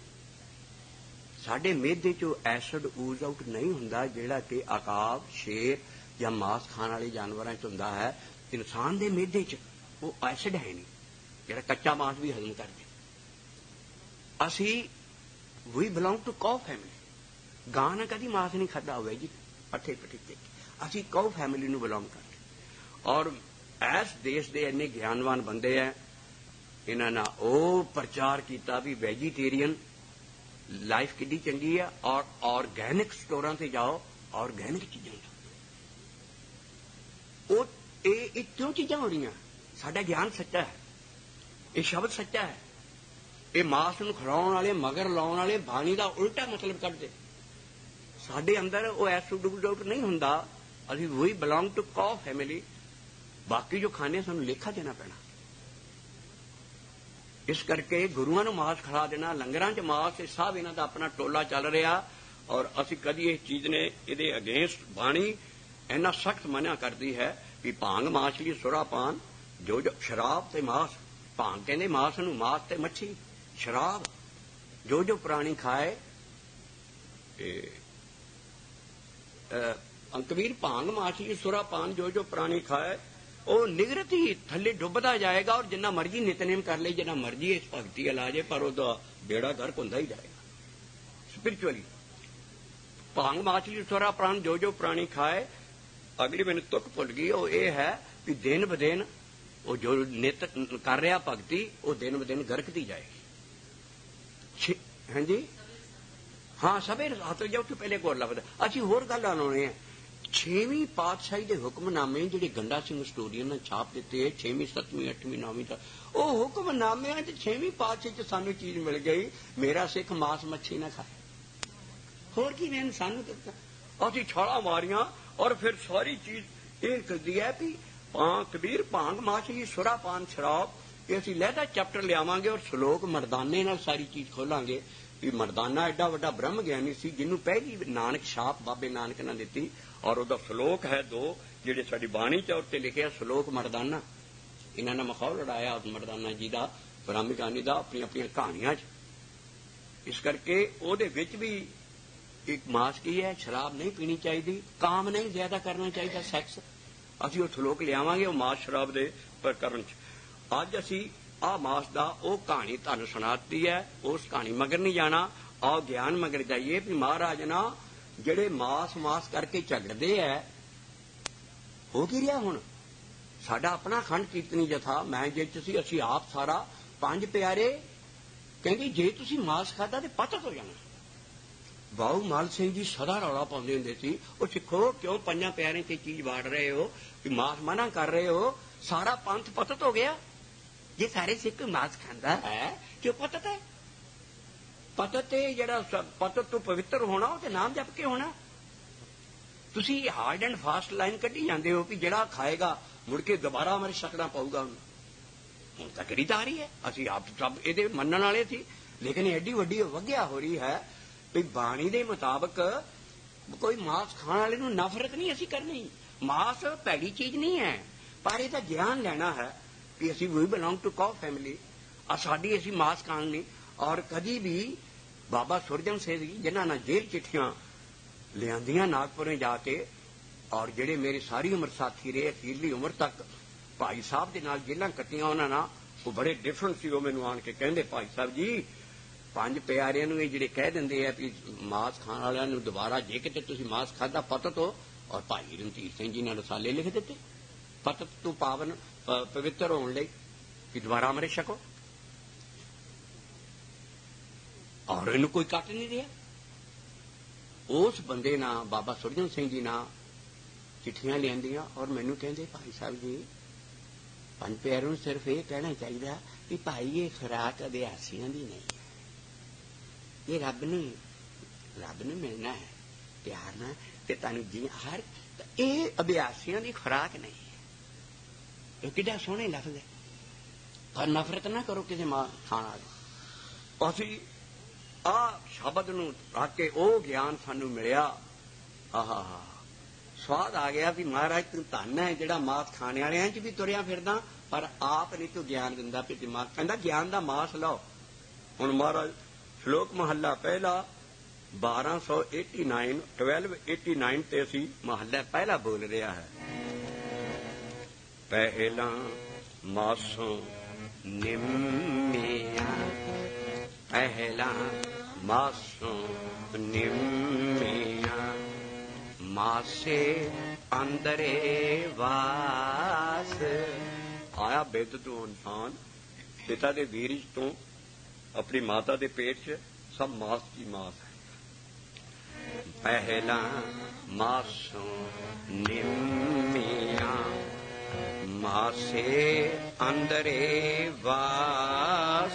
ਸਾਡੇ ਮਿਹਦੇ 'ਚੋਂ ਐਸਿਡ ਊਜ਼ ਆਊਟ ਨਹੀਂ ਹੁੰਦਾ ਜਿਹੜਾ ਕਿ ਆਕਾਬ, ਸ਼ੇਰ ਜਾਂ ਮਾਸ ਖਾਣ ਵਾਲੇ ਜਾਨਵਰਾਂ 'ਚ ਹੁੰਦਾ ਹੈ। ਇਨਸਾਨ ਦੇ ਮਿਹਦੇ 'ਚ ਉਹ ਐਸਿਡ ਹੈ ਨਹੀਂ ਜਿਹੜਾ ਕੱਚਾ ਮਾਸ ਵੀ ਹਜ਼ਮ ਕਰਦੇ। ਅਸੀਂ ਵੀ ਬਿਲੋਂਗ ਟੂ ਕਾਉ ਫੈਮਿਲੀ। ਗਾਂ ਨੇ ਕਦੀ ਮਾਸ ਨਹੀਂ ਖਾਧਾ ਹੋਵੇ ਜੀ, ਪੱਠੇ ਪੱਠੇ ਤੇ ਅਸੀਂ ਕਾਉ ਫੈਮਿਲੀ ਨੂੰ ਬਿਲੋਂਗ ਕਰਦੇ। ਔਰ ਇਸ ਦੇਸ਼ ਦੇ ਇੰਨੇ ਗਿਆਨਵਾਨ ਬੰਦੇ ਹੈ, ਇਹਨਾਂ ਨਾਲ ਉਹ ਪ੍ਰਚਾਰ ਕੀਤਾ ਵੀ ਵੈਜੀਟੇਰੀਅਨ ਲਾਈਫ ਕਿੰਨੀ ਚੰਗੀ ਆ। ਔਰ ਆਰਗੈਨਿਕ ਸਟੋਰਾਂ ਤੇ ਜਾਓ, ਆਰਗੈਨਿਕ ਚੀਜ਼ਾਂ ਉਹ ਇਹ ਕਿਉਂ ਚੀਜ਼ਾਂ ਹੋ ਰਹੀਆਂ। ਸਾਡਾ ਗਿਆਨ ਸੱਚਾ ਹੈ, ਇਹ ਸ਼ਬਦ ਸੱਚਾ ਹੈ। ਇਹ ਮਾਸ ਨੂੰ ਖਿਲਾਉਣ ਵਾਲੇ, ਮਗਰ ਲਾਉਣ ਵਾਲੇ ਬਾਣੀ ਦਾ ਉਲਟਾ ਮਤਲਬ ਕੱਢਦੇ। ਸਾਡੇ ਅੰਦਰ ਉਹ ਐਸਿਡ ਆਊਟ ਨਹੀਂ ਹੁੰਦਾ। ਅਸੀਂ ਵੀ ਬਿਲੋਂਗ ਟੂ ਕਾਉ ਫੈਮਿਲੀ। ਬਾਕੀ ਜੋ ਖਾਣੇ ਸਾਨੂੰ ਲੇਖਾ ਦੇਣਾ ਪੈਣਾ। ਇਸ ਕਰਕੇ ਗੁਰੂਆਂ ਨੂੰ ਮਾਸ ਖਿਲਾ ਦੇਣਾ, ਲੰਗਰਾਂ 'ਚ ਮਾਸ, ਇਹ ਸਭ ਇਹਨਾਂ ਦਾ ਆਪਣਾ ਟੋਲਾ ਚੱਲ ਰਿਹਾ। ਔਰ ਅਸੀਂ ਕਦੀ ਇਸ ਚੀਜ਼ ਨੇ ਇਹਦੇ ਅਗੇਂਸਟ ਬਾਣੀ ਇੰਨਾ ਸਖਤ ਮਨਾ ਕਰਦੀ ਹੈ ਵੀ ਭਾਂਗ, ਮਾਛਲੀ, ਸੁਰਾਪਾਨ, ਜੋ ਸ਼ਰਾਬ ਤੇ ਮਾਸ। ਭਾਂਗ ਕਹਿੰਦੇ ਮਾਸ ਨੂੰ, ਮਾਸ ਤੇ ਮੱਛੀ। ਸ਼ਰਾਬ ਜੋ ਜੋ ਪ੍ਰਾਣੀ ਖਾਏ, ਕਬੀਰ ਭਾਂਗ, ਮਾਛਲੀ, ਸੁਰਾਪਾਨ ਜੋ ਜੋ ਪ੍ਰਾਣੀ ਖਾਏ ਉਹ ਨਿਗਰਤ ਹੀ ਥੱਲੇ ਡੁੱਬਦਾ ਜਾਏਗਾ। ਔਰ ਜਿੰਨਾ ਮਰਜੀ ਨਿਤਨੇਮ ਕਰ ਲਈ, ਜਿੰਨਾ ਮਰਜੀ ਇਸ ਭਗਤੀ ਲਾ ਜੇ, ਪਰ ਉਹਦਾ ਬੇੜਾ ਗਰਕ ਹੁੰਦਾ ਹੀ ਜਾਏਗਾ ਸਪਿਰਿਚੁਅਲੀ। ਭਾਂਗ, ਮਾਛਲੀ, ਸੁਰਾਪਾਨ ਜੋ ਜੋ ਪ੍ਰਾਣੀ ਖਾਏ। ਅਗਲੀ ਮੈਨੂੰ ਤੁਕ ਭੁੱਲ ਗਈ, ਉਹ ਇਹ ਹੈ ਵੀ ਦਿਨ ਬ ਦਿਨ ਉਹ ਜੋ ਨਿਤ ਕਰ ਰਿਹਾ ਭਗਤੀ, ਉਹ ਦਿਨ ਬ ਦਿਨ ਗਰਕਦੀ ਜਾਏਗੀ। ਹਾਂਜੀ ਹਾਂ, ਸਭੇ ਹੱਥ ਜਾਓ ਕਿ ਪਹਿਲੇ ਕੋਲ ਲੱਭਦਾ। ਅਸੀਂ ਹੋਰ ਗੱਲ ਆਉਣੇ ਆ। 6ਵੀਂ ਪਾਤਸ਼ਾਹੀ ਦੇ ਹੁਕਮਨਾਮੇ ਜਿਹੜੇ ਗੰਡਾ ਸਿੰਘ ਸਟੋਰੀਅਨ ਨੇ ਛਾਪ ਦਿੱਤੇ 6ਵੀਂ 7ਵੀਂ 8ਵੀਂ 9ਵੀਂ ਤੱਕ, ਉਹ ਹੁਕਮਨਾਮਿਆਂ 'ਚ 6ਵੀਂ ਪਾਤਸ਼ਾਹੀ 'ਚ ਸਾਨੂੰ ਚੀਜ਼ ਮਿਲ ਗਈ, ਮੇਰਾ ਸਿੱਖ ਮਾਸ ਮੱਛੀ ਨਾ ਖਾਏ। ਹੋਰ ਕੀ ਨੇ ਸਾਨੂੰ ਦਿੱਤਾ? ਅਸੀਂ ਛਾਲਾਂ ਮਾਰੀਆਂ। ਔਰ ਫਿਰ ਸਾਰੀ ਚੀਜ਼ ਇਹ ਕਰਦੀ ਹੈ ਵੀ ਕਬੀਰ ਭਾਂਗ, ਮਾਛਲੀ, ਸੁਰਾਪਾਨ, ਸ਼ਰਾਬ, ਇਹ ਅਸੀਂ ਲਹਿਦਾ ਚੈਪਟਰ ਲਿਆਵਾਂਗੇ ਔਰ ਸ਼ਲੋਕ ਮਰਦਾਨੇ ਨਾਲ ਸਾਰੀ ਚੀਜ਼ ਖੋਲਾਂਗੇ ਵੀ ਮਰਦਾਨਾ ਐਡਾ ਵੱਡਾ ਬ੍ਰਹਮ ਗਿਆਨੀ ਸੀ ਜਿਹਨੂੰ ਪਹਿਲੀ ਨਾਨਕ ਛਾਪ ਬਾਬੇ ਨਾਨਕ ਨੇ ਦਿੱਤੀ। ਔਰ ਉਹਦਾ ਸ਼ਲੋਕ ਹੈ 2 ਜਿਹੜੇ ਸਾਡੀ ਬਾਣੀ 'ਚ ਉੱਤੇ ਲਿਖਿਆ, ਸ਼ਲੋਕ ਮਰਦਾਨਾ। ਇਹਨਾਂ ਨੇ ਮਖੌਲ ਉਡਾਇਆ ਮਰਦਾਨਾ ਜੀ ਦਾ, ਬ੍ਰਹਮ ਗਿਆਨੀ ਦਾ, ਆਪਣੀਆਂ ਆਪਣੀਆਂ ਕਹਾਣੀਆਂ 'ਚ। ਇਸ ਕਰਕੇ ਉਹਦੇ ਵਿੱਚ ਵੀ ਇੱਕ ਮਾਸ ਕੀ ਹੈ, ਸ਼ਰਾਬ ਨਹੀਂ ਪੀਣੀ ਚਾਹੀਦੀ, ਕਾਮ ਨਹੀਂ ਜ਼ਿਆਦਾ ਕਰਨਾ ਚਾਹੀਦਾ, ਸੈਕਸ। ਅਸੀਂ ਉਹ ਸ਼ਲੋਕ ਲਿਆਵਾਂਗੇ ਉਹ ਮਾਸ ਸ਼ਰਾਬ ਦੇ ਪ੍ਰਕਰਨ 'ਚ। ਅੱਜ ਅਸੀਂ ਆਹ ਮਾਸ ਦਾ ਉਹ ਕਹਾਣੀ ਤੁਹਾਨੂੰ ਸੁਣਾਤੀ ਹੈ, ਉਸ ਕਹਾਣੀ ਮਗਰ ਨਹੀਂ ਜਾਣਾ। ਆਓ ਗਿਆਨ ਮਗਰ ਜਾਈਏ ਵੀ ਮਹਾਰਾਜ ਨਾ ਜਿਹੜੇ ਮਾਸ ਕਰਕੇ ਝਗੜਦੇ ਹੈ, ਹੋ ਕੀ ਰਿਹਾ ਹੁਣ? ਸਾਡਾ ਆਪਣਾ ਅਖੰਡ ਕੀਰਤਨੀ ਜਥਾ, ਮੈਂ ਜੇ ਤੁਸੀਂ ਅਸੀਂ ਆਪ ਸਾਰਾ 5 ਪਿਆਰੇ ਕਹਿੰਦੇ ਜੇ ਤੁਸੀਂ ਮਾਸ ਖਾਧਾ ਤੇ ਪਤਤ ਹੋ ਜਾਣਾ। ਬਾਊ ਮਾਲ ਸਿੰਘ ਜੀ ਸਦਾ ਰੌਲਾ ਪਾਉਂਦੇ ਹੁੰਦੇ ਸੀ, ਉਹ ਸਿੱਖੋ ਕਿਉਂ 5 ਪਿਆਰਿਆਂ ਤੇ ਚੀਜ਼ ਵਾੜ ਰਹੇ ਹੋ, ਵੀ ਮਾਸ ਮਨਾ ਕਰ ਰਹੇ ਹੋ, ਸਾਰਾ ਪੰਥ ਪਤਤ ਹੋ ਗਿਆ। ਜੇ ਸਾਰੇ ਸਿੱਖ ਮਾਸ ਖਾਂਦਾ ਹੈ ਕਿਉਂ ਪਤਤ ਹੈ? ਪਤਤ ਤੇ ਜਿਹੜਾ ਪਤਤ ਤੋਂ ਪਵਿੱਤਰ ਹੋਣਾ ਉਹ ਤੇ ਨਾਮ ਜਪ ਕੇ ਹੋਣਾ। ਤੁਸੀਂ ਹਾਰਡ ਐਂਡ ਫਾਸਟ ਲਾਈਨ ਕੱਢੀ ਜਾਂਦੇ ਹੋ ਕਿ ਜਿਹੜਾ ਖਾਏਗਾ ਮੁੜ ਕੇ ਦੁਬਾਰਾ ਮਰ ਛਕਣਾ ਪਊਗਾ ਉਹਨੂੰ। ਹੁਣ ਤਾਂ ਕਿਹੜੀ ਤਾਰੀ ਹੈ, ਅਸੀਂ ਆਪ ਸਭ ਇਹਦੇ ਮੰਨਣ ਵਾਲੇ ਸੀ, ਲੇਕਿਨ ਐਡੀ ਵੱਡੀ ਵਗਿਆ ਹੋ ਰਹੀ ਹੈ ਵੀ ਬਾਣੀ ਦੇ ਮੁਤਾਬਕ ਕੋਈ ਮਾਸ ਖਾਣ ਵਾਲੇ ਨੂੰ ਨਫ਼ਰਤ ਨਹੀਂ ਅਸੀਂ ਕਰਨੀ। ਮਾਸ ਭੈੜੀ ਚੀਜ਼ ਨਹੀਂ ਹੈ, ਪਰ ਇਹਦਾ ਗਿਆਨ ਲੈਣਾ ਹੈ ਕਿ ਅਸੀਂ ਵੀ ਬਿਲੋਂਗ ਟੂ ਕੌ ਫੈਮਿਲੀ, ਸਾਡੀ ਅਸੀਂ ਮਾਸ ਖਾਣ ਨਹੀਂ। ਔਰ ਕਦੀ ਵੀ ਬਾਬਾ ਸੁਰਜਨ ਸਿੰਘ ਜੀ ਜਿਨ੍ਹਾਂ ਨਾਲ ਜੇਲ੍ਹ ਚਿੱਠੀਆਂ ਲਿਆਂਦੀਆਂ ਨਾਗਪੁਰੇ ਜਾ ਕੇ, ਔਰ ਜਿਹੜੇ ਮੇਰੇ ਸਾਰੀ ਉਮਰ ਸਾਥੀ ਰਹੇ ਅਖੀਰਲੀ ਉਮਰ ਤੱਕ ਭਾਈ ਸਾਹਿਬ ਦੇ ਨਾਲ ਜੇਲ੍ਹਾਂ ਕੱਟੀਆਂ ਉਹਨਾਂ ਨਾਲ, ਉਹ ਬੜੇ ਡਿਫਰੈਂਟ ਸੀ। ਉਹ ਮੈਨੂੰ ਆਣ ਕੇ ਕਹਿੰਦੇ ਭਾਈ ਸਾਹਿਬ ਜੀ ਪੰਜ ਪਿਆਰਿਆਂ ਨੂੰ ਇਹ ਜਿਹੜੇ ਕਹਿ ਦਿੰਦੇ ਆ ਵੀ ਮਾਸ ਖਾਣ ਵਾਲਿਆਂ ਨੂੰ ਦੁਬਾਰਾ ਜੇ ਕਿਤੇ ਤੁਸੀਂ ਮਾਸ ਖਾਧਾ ਪਤਤ ਹੋ, ਔਰ ਭਾਈ ਰਣਧੀਰ ਸਿੰਘ ਜੀ ਨੇ ਰਸਾਲੇ ਲਿਖ ਦਿੱਤੇ ਪਤਤ ਤੋਂ ਪਾਵਨ ਪਵਿੱਤਰ ਹੋਣ ਲਈ ਕਿ ਦੁਬਾਰਾ ਅੰਮ੍ਰਿਤ ਛਕੋ, ਔਰ ਇਹਨੂੰ ਕੋਈ ਕੱਟ ਨਹੀਂ ਰਿਹਾ। ਉਸ ਬੰਦੇ ਨਾਲ ਬਾਬਾ ਸੁਰਜਨ ਸਿੰਘ ਜੀ ਨਾਲ ਚਿੱਠੀਆਂ ਲਿਆਂਦੀਆਂ ਔਰ ਮੈਨੂੰ ਕਹਿੰਦੇ ਭਾਈ ਸਾਹਿਬ ਜੀ ਪੰਜ ਪਿਆਰਿਆਂ ਨੂੰ ਸਿਰਫ ਇਹ ਕਹਿਣਾ ਚਾਹੀਦਾ ਕਿ ਭਾਈ ਇਹ ਖੁਰਾਕ ਅਭਿਆਸੀਆਂ ਦੀ ਨਹੀਂ ਹੈ, ਇਹ ਰੱਬ ਨੂੰ ਮਿਲਣਾ ਹੈ ਪਿਆਰ ਨਾਲ ਤੇ ਤੁਹਾਨੂੰ ਜੀ ਹਰ, ਇਹ ਅਭਿਆਸੀਆਂ ਦੀ ਖੁਰਾਕ ਨਹੀਂ ਹੈ। ਇਹ ਕਿੱਡਾ ਸੋਹਣੇ ਲਫ਼ਜ਼ ਹੈ, ਪਰ ਨਫ਼ਰਤ ਨਾ ਕਰੋ ਕਿਸੇ ਮਾਂ ਖਾਣ ਵਾਲੇ। ਅਸੀਂ ਆ ਸ਼ਬਦ ਨੂੰ ਰੱਖ ਕੇ ਉਹ ਗਿਆਨ ਸਾਨੂੰ ਮਿਲਿਆ, ਆਹਾ ਸਵਾਦ ਆ ਗਿਆ ਵੀ ਮਹਾਰਾਜ ਤੂੰ ਧੰਨ ਹੈ ਜਿਹੜਾ ਮਾਸ ਖਾਣੇ ਵਾਲਿਆਂ 'ਚ ਵੀ ਤੁਰਿਆ ਫਿਰਦਾ, ਪਰ ਆਪ ਨਹੀਂ ਤੂੰ ਗਿਆਨ ਦਿੰਦਾ ਵੀ ਦਿਮਾਗ ਕਹਿੰਦਾ ਗਿਆਨ ਦਾ ਮਾਸ ਲਓ। ਹੁਣ ਮਹਾਰਾਜ ਸ਼ਲੋਕ ਮਹੱਲਾ ਪਹਿਲਾ 1289 ਤੇ ਅਸੀਂ ਮਹੱਲਾ ਪਹਿਲਾ ਬੋਲ ਰਿਹਾ ਹੈ। ਪਹਿਲਾ ਮਾਸੋਂ ਨਿੰਮਿਆ, ਪਹਿਲਾ ਮਾਸੋਂ ਨਿੰਮਿਆ, ਮਾਸੇ ਅੰਦਰੇ ਵਾਸ। ਆਇਆ ਬਿੱਦ ਤੋਂ ਇਨਸਾਨ ਪਿਤਾ ਦੇ ਵੀਰਜ ਤੋਂ ਆਪਣੀ ਮਾਤਾ ਦੇ ਪੇਟ 'ਚ ਸਭ ਮਾਸ ਦੀ ਮਾਸ ਹੈ। ਪਹਿਲਾ ਮਾਸੋਂ ਨਿੰਮਿਆ, ਮਾਸੇ ਅੰਦਰੇ ਵਾਸ,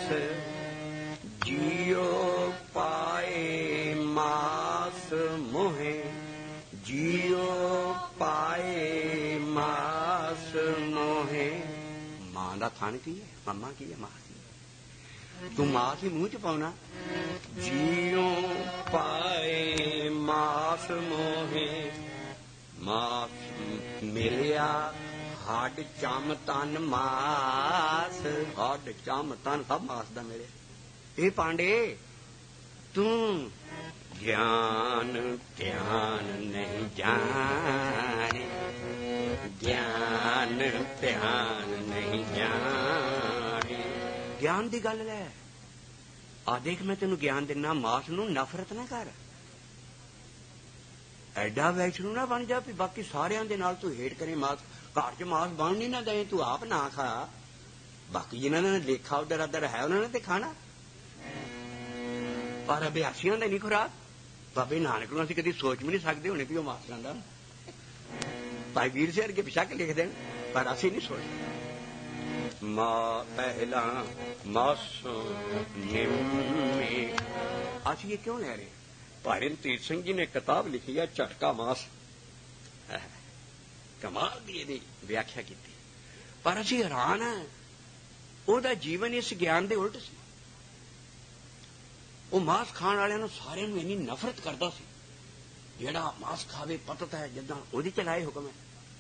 ਜਿਉ ਪਾਏ ਮਾਸ ਮੋਹੇ, ਜਿਉ ਪਾਏ ਮਾਸ ਮੋਹੇ। ਮਾਂ ਦਾ ਥਣ ਕੀ ਹੈ, ਮੰਮਾ ਕੀ ਹੈ, ਮਾਂ ਕੀ ਹੈ, ਤੂੰ ਮਾਸ ਹੀ ਮੂੰਹ 'ਚ ਪਾਉਣਾ। ਜਿਉ ਪਾਏ ਮਾਸ ਮੋਹੇ, ਮਾਸ ਮਿਲਿਆ ਹੱਡ ਚਮ ਤਨ ਮਾਸ, ਹੱਡ ਚਮ ਤਨ ਸਭ ਮਾਸ ਦਾ ਮਿਲਿਆ। ਇਹ ਪਾਂਡੇ ਤੂੰ ਗਿਆਨ ਧਿਆਨ ਨਹੀਂ ਜਾਣੇ, ਗਿਆਨ ਧਿਆਨ ਨਹੀਂ ਜਾਣੇ। ਗਿਆਨ ਦੀ ਗੱਲ ਲੈ, ਆ ਦੇਖ ਮੈਂ ਤੈਨੂੰ ਗਿਆਨ ਦਿੰਨਾ, ਮਾਸ ਨੂੰ ਨਫ਼ਰਤ ਨਾ ਕਰ, ਐਡਾ ਵੈਸ਼ਨੂੰ ਨਾ ਬਣ ਜਾ ਵੀ ਬਾਕੀ ਸਾਰਿਆਂ ਦੇ ਨਾਲ ਤੂੰ ਹੇਠ ਕਰੇ। ਮਾਸ ਘਰ 'ਚ ਮਾਸ ਬਣ ਨਹੀਂ ਨਾ ਦੇ, ਤੂੰ ਆਪ ਨਾ ਖਾ, ਬਾਕੀ ਜਿਹਨਾਂ ਨੇ ਲੇਖਾ ਉਧਰ ਅਦਰ ਹੈ ਉਹਨਾਂ ਨੇ ਤੇ ਖਾਣਾ, ਪਰ ਅਭਿਆਸੀਆਂ ਦਾ ਨਹੀਂ ਖੁਰਾਕ। ਬਾਬੇ ਨਾਨਕ ਨੂੰ ਅਸੀਂ ਕਦੀ ਸੋਚ ਵੀ ਨਹੀਂ ਸਕਦੇ ਹੋਣੇ ਵੀ ਉਹ ਮਾਸ ਖਾਂਦਾ। ਭਾਈ ਵੀਰ ਸਿੰਘ ਅੱਗੇ ਪਿਛਾ ਕੇ ਲਿਖ ਦੇਣ, ਪਰ ਅਸੀਂ ਨਹੀਂ ਸੋਚਦੇ। ਮਾਂ ਪਹਿਲਾ ਮਾਸੋਂ ਨਿੰਮੇ, ਅਸੀਂ ਇਹ ਕਿਉਂ ਲੈ ਰਹੇ? ਭਾਈ ਰਣਧੀਰ ਸਿੰਘ ਜੀ ਨੇ ਕਿਤਾਬ ਲਿਖੀ ਹੈ ਝਟਕਾ ਮਾਸ, ਕਮਾਲ ਦੀ ਇਹਦੀ ਵਿਆਖਿਆ ਕੀਤੀ, ਪਰ ਅਸੀਂ ਹੈਰਾਨ ਹਾਂ ਉਹਦਾ ਜੀਵਨ ਇਸ ਗਿਆਨ ਦੇ ਉਲਟ ਸੀ। ਉਹ ਮਾਸ ਖਾਣ ਵਾਲਿਆਂ ਨੂੰ ਸਾਰਿਆਂ ਨੂੰ ਇੰਨੀ ਨਫ਼ਰਤ ਕਰਦਾ ਸੀ, ਜਿਹੜਾ ਮਾਸ ਖਾਵੇ ਪਤਤ ਹੈ ਜਿੱਦਾਂ ਉਹਦੀ ਚਲਾਏ ਹੁਕਮ ਹੈ।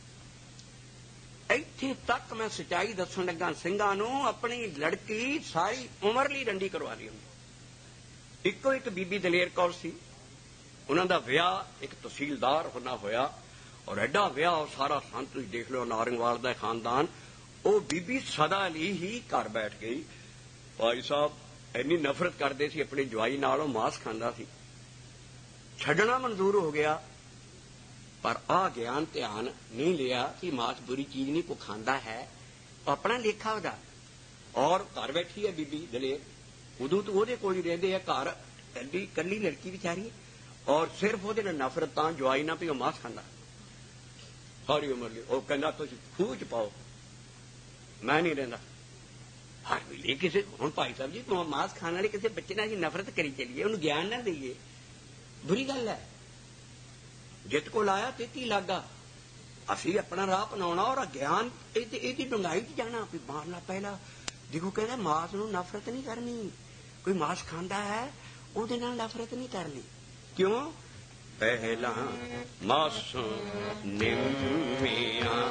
ਇੱਥੇ ਤੱਕ ਮੈਂ ਸੱਚਾਈ ਦੱਸਣ ਲੱਗਾ, ਸਿੰਘਾਂ ਨੂੰ ਆਪਣੀ ਲੜਕੀ ਸਾਰੀ ਉਮਰ ਲਈ ਡੰਡੀ ਕਰਵਾ ਲਈ ਹੁੰਦੀ। ਇੱਕੋ ਇੱਕ ਬੀਬੀ ਦਲੇਰ ਕੌਰ ਸੀ, ਉਹਨਾਂ ਦਾ ਵਿਆਹ ਇੱਕ ਤਹਿਸੀਲਦਾਰ ਹੋਣਾ ਹੋਇਆ, ਔਰ ਐਡਾ ਵਿਆਹ ਉਹ ਸਾਰਾ ਸੰਤ ਤੁਸੀਂ ਦੇਖ ਲਓ ਨਾਰੰਗਵਾਲ ਦਾ ਖਾਨਦਾਨ। ਉਹ ਬੀਬੀ ਸਦਾ ਲਈ ਹੀ ਘਰ ਬੈਠ ਗਈ। ਭਾਈ ਸਾਹਿਬ ਇੰਨੀ ਨਫ਼ਰਤ ਕਰਦੇ ਸੀ ਆਪਣੇ ਜਵਾਈ ਨਾਲ, ਉਹ ਮਾਸ ਖਾਂਦਾ ਸੀ, ਛੱਡਣਾ ਮਨਜ਼ੂਰ ਹੋ ਗਿਆ, ਪਰ ਆਹ ਗਿਆਨ ਧਿਆਨ ਨਹੀਂ ਲਿਆ ਕਿ ਮਾਸ ਬੁਰੀ ਚੀਜ਼ ਨਹੀਂ, ਕੋ ਖਾਂਦਾ ਹੈ ਆਪਣਾ ਲੇਖਾ ਉਹਦਾ। ਔਰ ਘਰ ਬੈਠੀ ਹੈ ਬੀਬੀ ਦਲੇਰ, ਉਦੋਂ ਤੋਂ ਉਹਦੇ ਕੋਲ ਹੀ ਰਹਿੰਦੇ ਆ ਘਰ, ਕੱਲੀ ਲੜਕੀ ਵਿਚਾਰੀ, ਔਰ ਸਿਰਫ ਉਹਦੇ ਨਾਲ ਨਫ਼ਰਤ ਤਾਂ ਜਵਾਈ ਨਾਲ ਵੀ ਉਹ ਮਾਸ ਖਾਂਦਾ ਸਾਰੀ ਉਮਰ ਲਈ। ਉਹ ਕਹਿੰਦਾ ਤੁਸੀਂ ਖੂਹ 'ਚ ਪਾਓ, ਮੈਂ ਨਹੀਂ ਰਹਿੰਦਾ। ਹਰ ਵੇਲੇ ਕਿਸੇ ਹੁਣ ਭਾਈ ਸਾਹਿਬ ਜੀ ਮਾਸ ਖਾਣ ਵਾਲੇ ਕਿਸੇ ਬੱਚੇ ਨਾਲ ਅਸੀਂ ਨਫ਼ਰਤ ਕਰੀ ਚੱਲੀਏ, ਉਹਨੂੰ ਗਿਆਨ ਨਾ ਦੇਈਏ, ਬੁਰੀ ਗੱਲ ਹੈ। ਜਿੱਤ ਕੋਲ ਆਇਆ ਤੇਤੀ ਲਾਗਾ, ਅਸੀਂ ਆਪਣਾ ਰਾਹ ਅਪਣਾਉਣਾ ਔਰ ਗਿਆਨ ਇਹਦੀ ਡੂੰਘਾਈ 'ਚ ਜਾਣਾ। ਵੀ ਮਾਰਨਾ ਪਹਿਲਾਂ ਦੇਖੋ ਕਹਿੰਦਾ ਮਾਸ ਨੂੰ ਨਫ਼ਰਤ ਨਹੀਂ ਕਰਨੀ। ਕੋਈ ਮਾਸ ਖਾਂਦਾ ਹੈ ਉਹਦੇ ਨਾਲ ਨਫ਼ਰਤ ਨਹੀਂ ਕਰਨੀ। ਕਿਉਂ? ਪਹਿਲਾਂ ਮਾਸੋਂ ਨਿੰਮੀਆਂ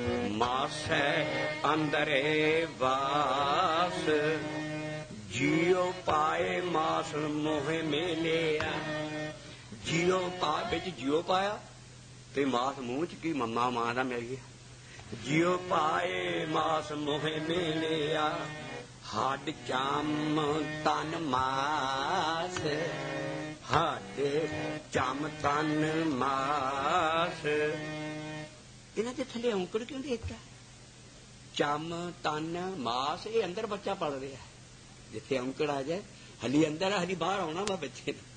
ਮਾਸੈ ਅੰਦਰੇ ਵਾਸ, ਜੀਉ ਪਾਏ ਮਾਸ ਮੋਹਿ ਮੇਲਿਆ। ਜੀਉ ਪਾ ਵਿੱਚ ਜੀਉ ਪਾਇਆ ਤੇ ਮਾਸ ਮੂੰਹ 'ਚ ਕੀ ਮੰਮਾ ਮਾਂ ਦਾ ਮਿਲ ਗਿਆ। ਜੀਉ ਪਾਏ ਮਾਸ ਮੋਹਿ ਮੇਲਿਆ, ਹੱਡ ਚਾਮ ਤਨ ਮਾਸ, ਹੱਡ ਚਾਮ ਤਨ ਮਾਸ। ਇਹਨਾਂ ਦੇ ਥੱਲੇ ਔਂਕੜ ਕਿਉਂ ਦੇਤਾ? ਚਮ ਤਨ ਮਾਸ, ਇਹ ਅੰਦਰ ਬੱਚਾ ਪੜ ਰਿਹਾ। ਜਿੱਥੇ ਔਂਕੜ ਆ ਜਾਏ ਹਲੀ ਅੰਦਰ, ਹਲੀ ਬਾਹਰ ਆਉਣਾ ਵਾ ਬੱਚੇ ਨੂੰ।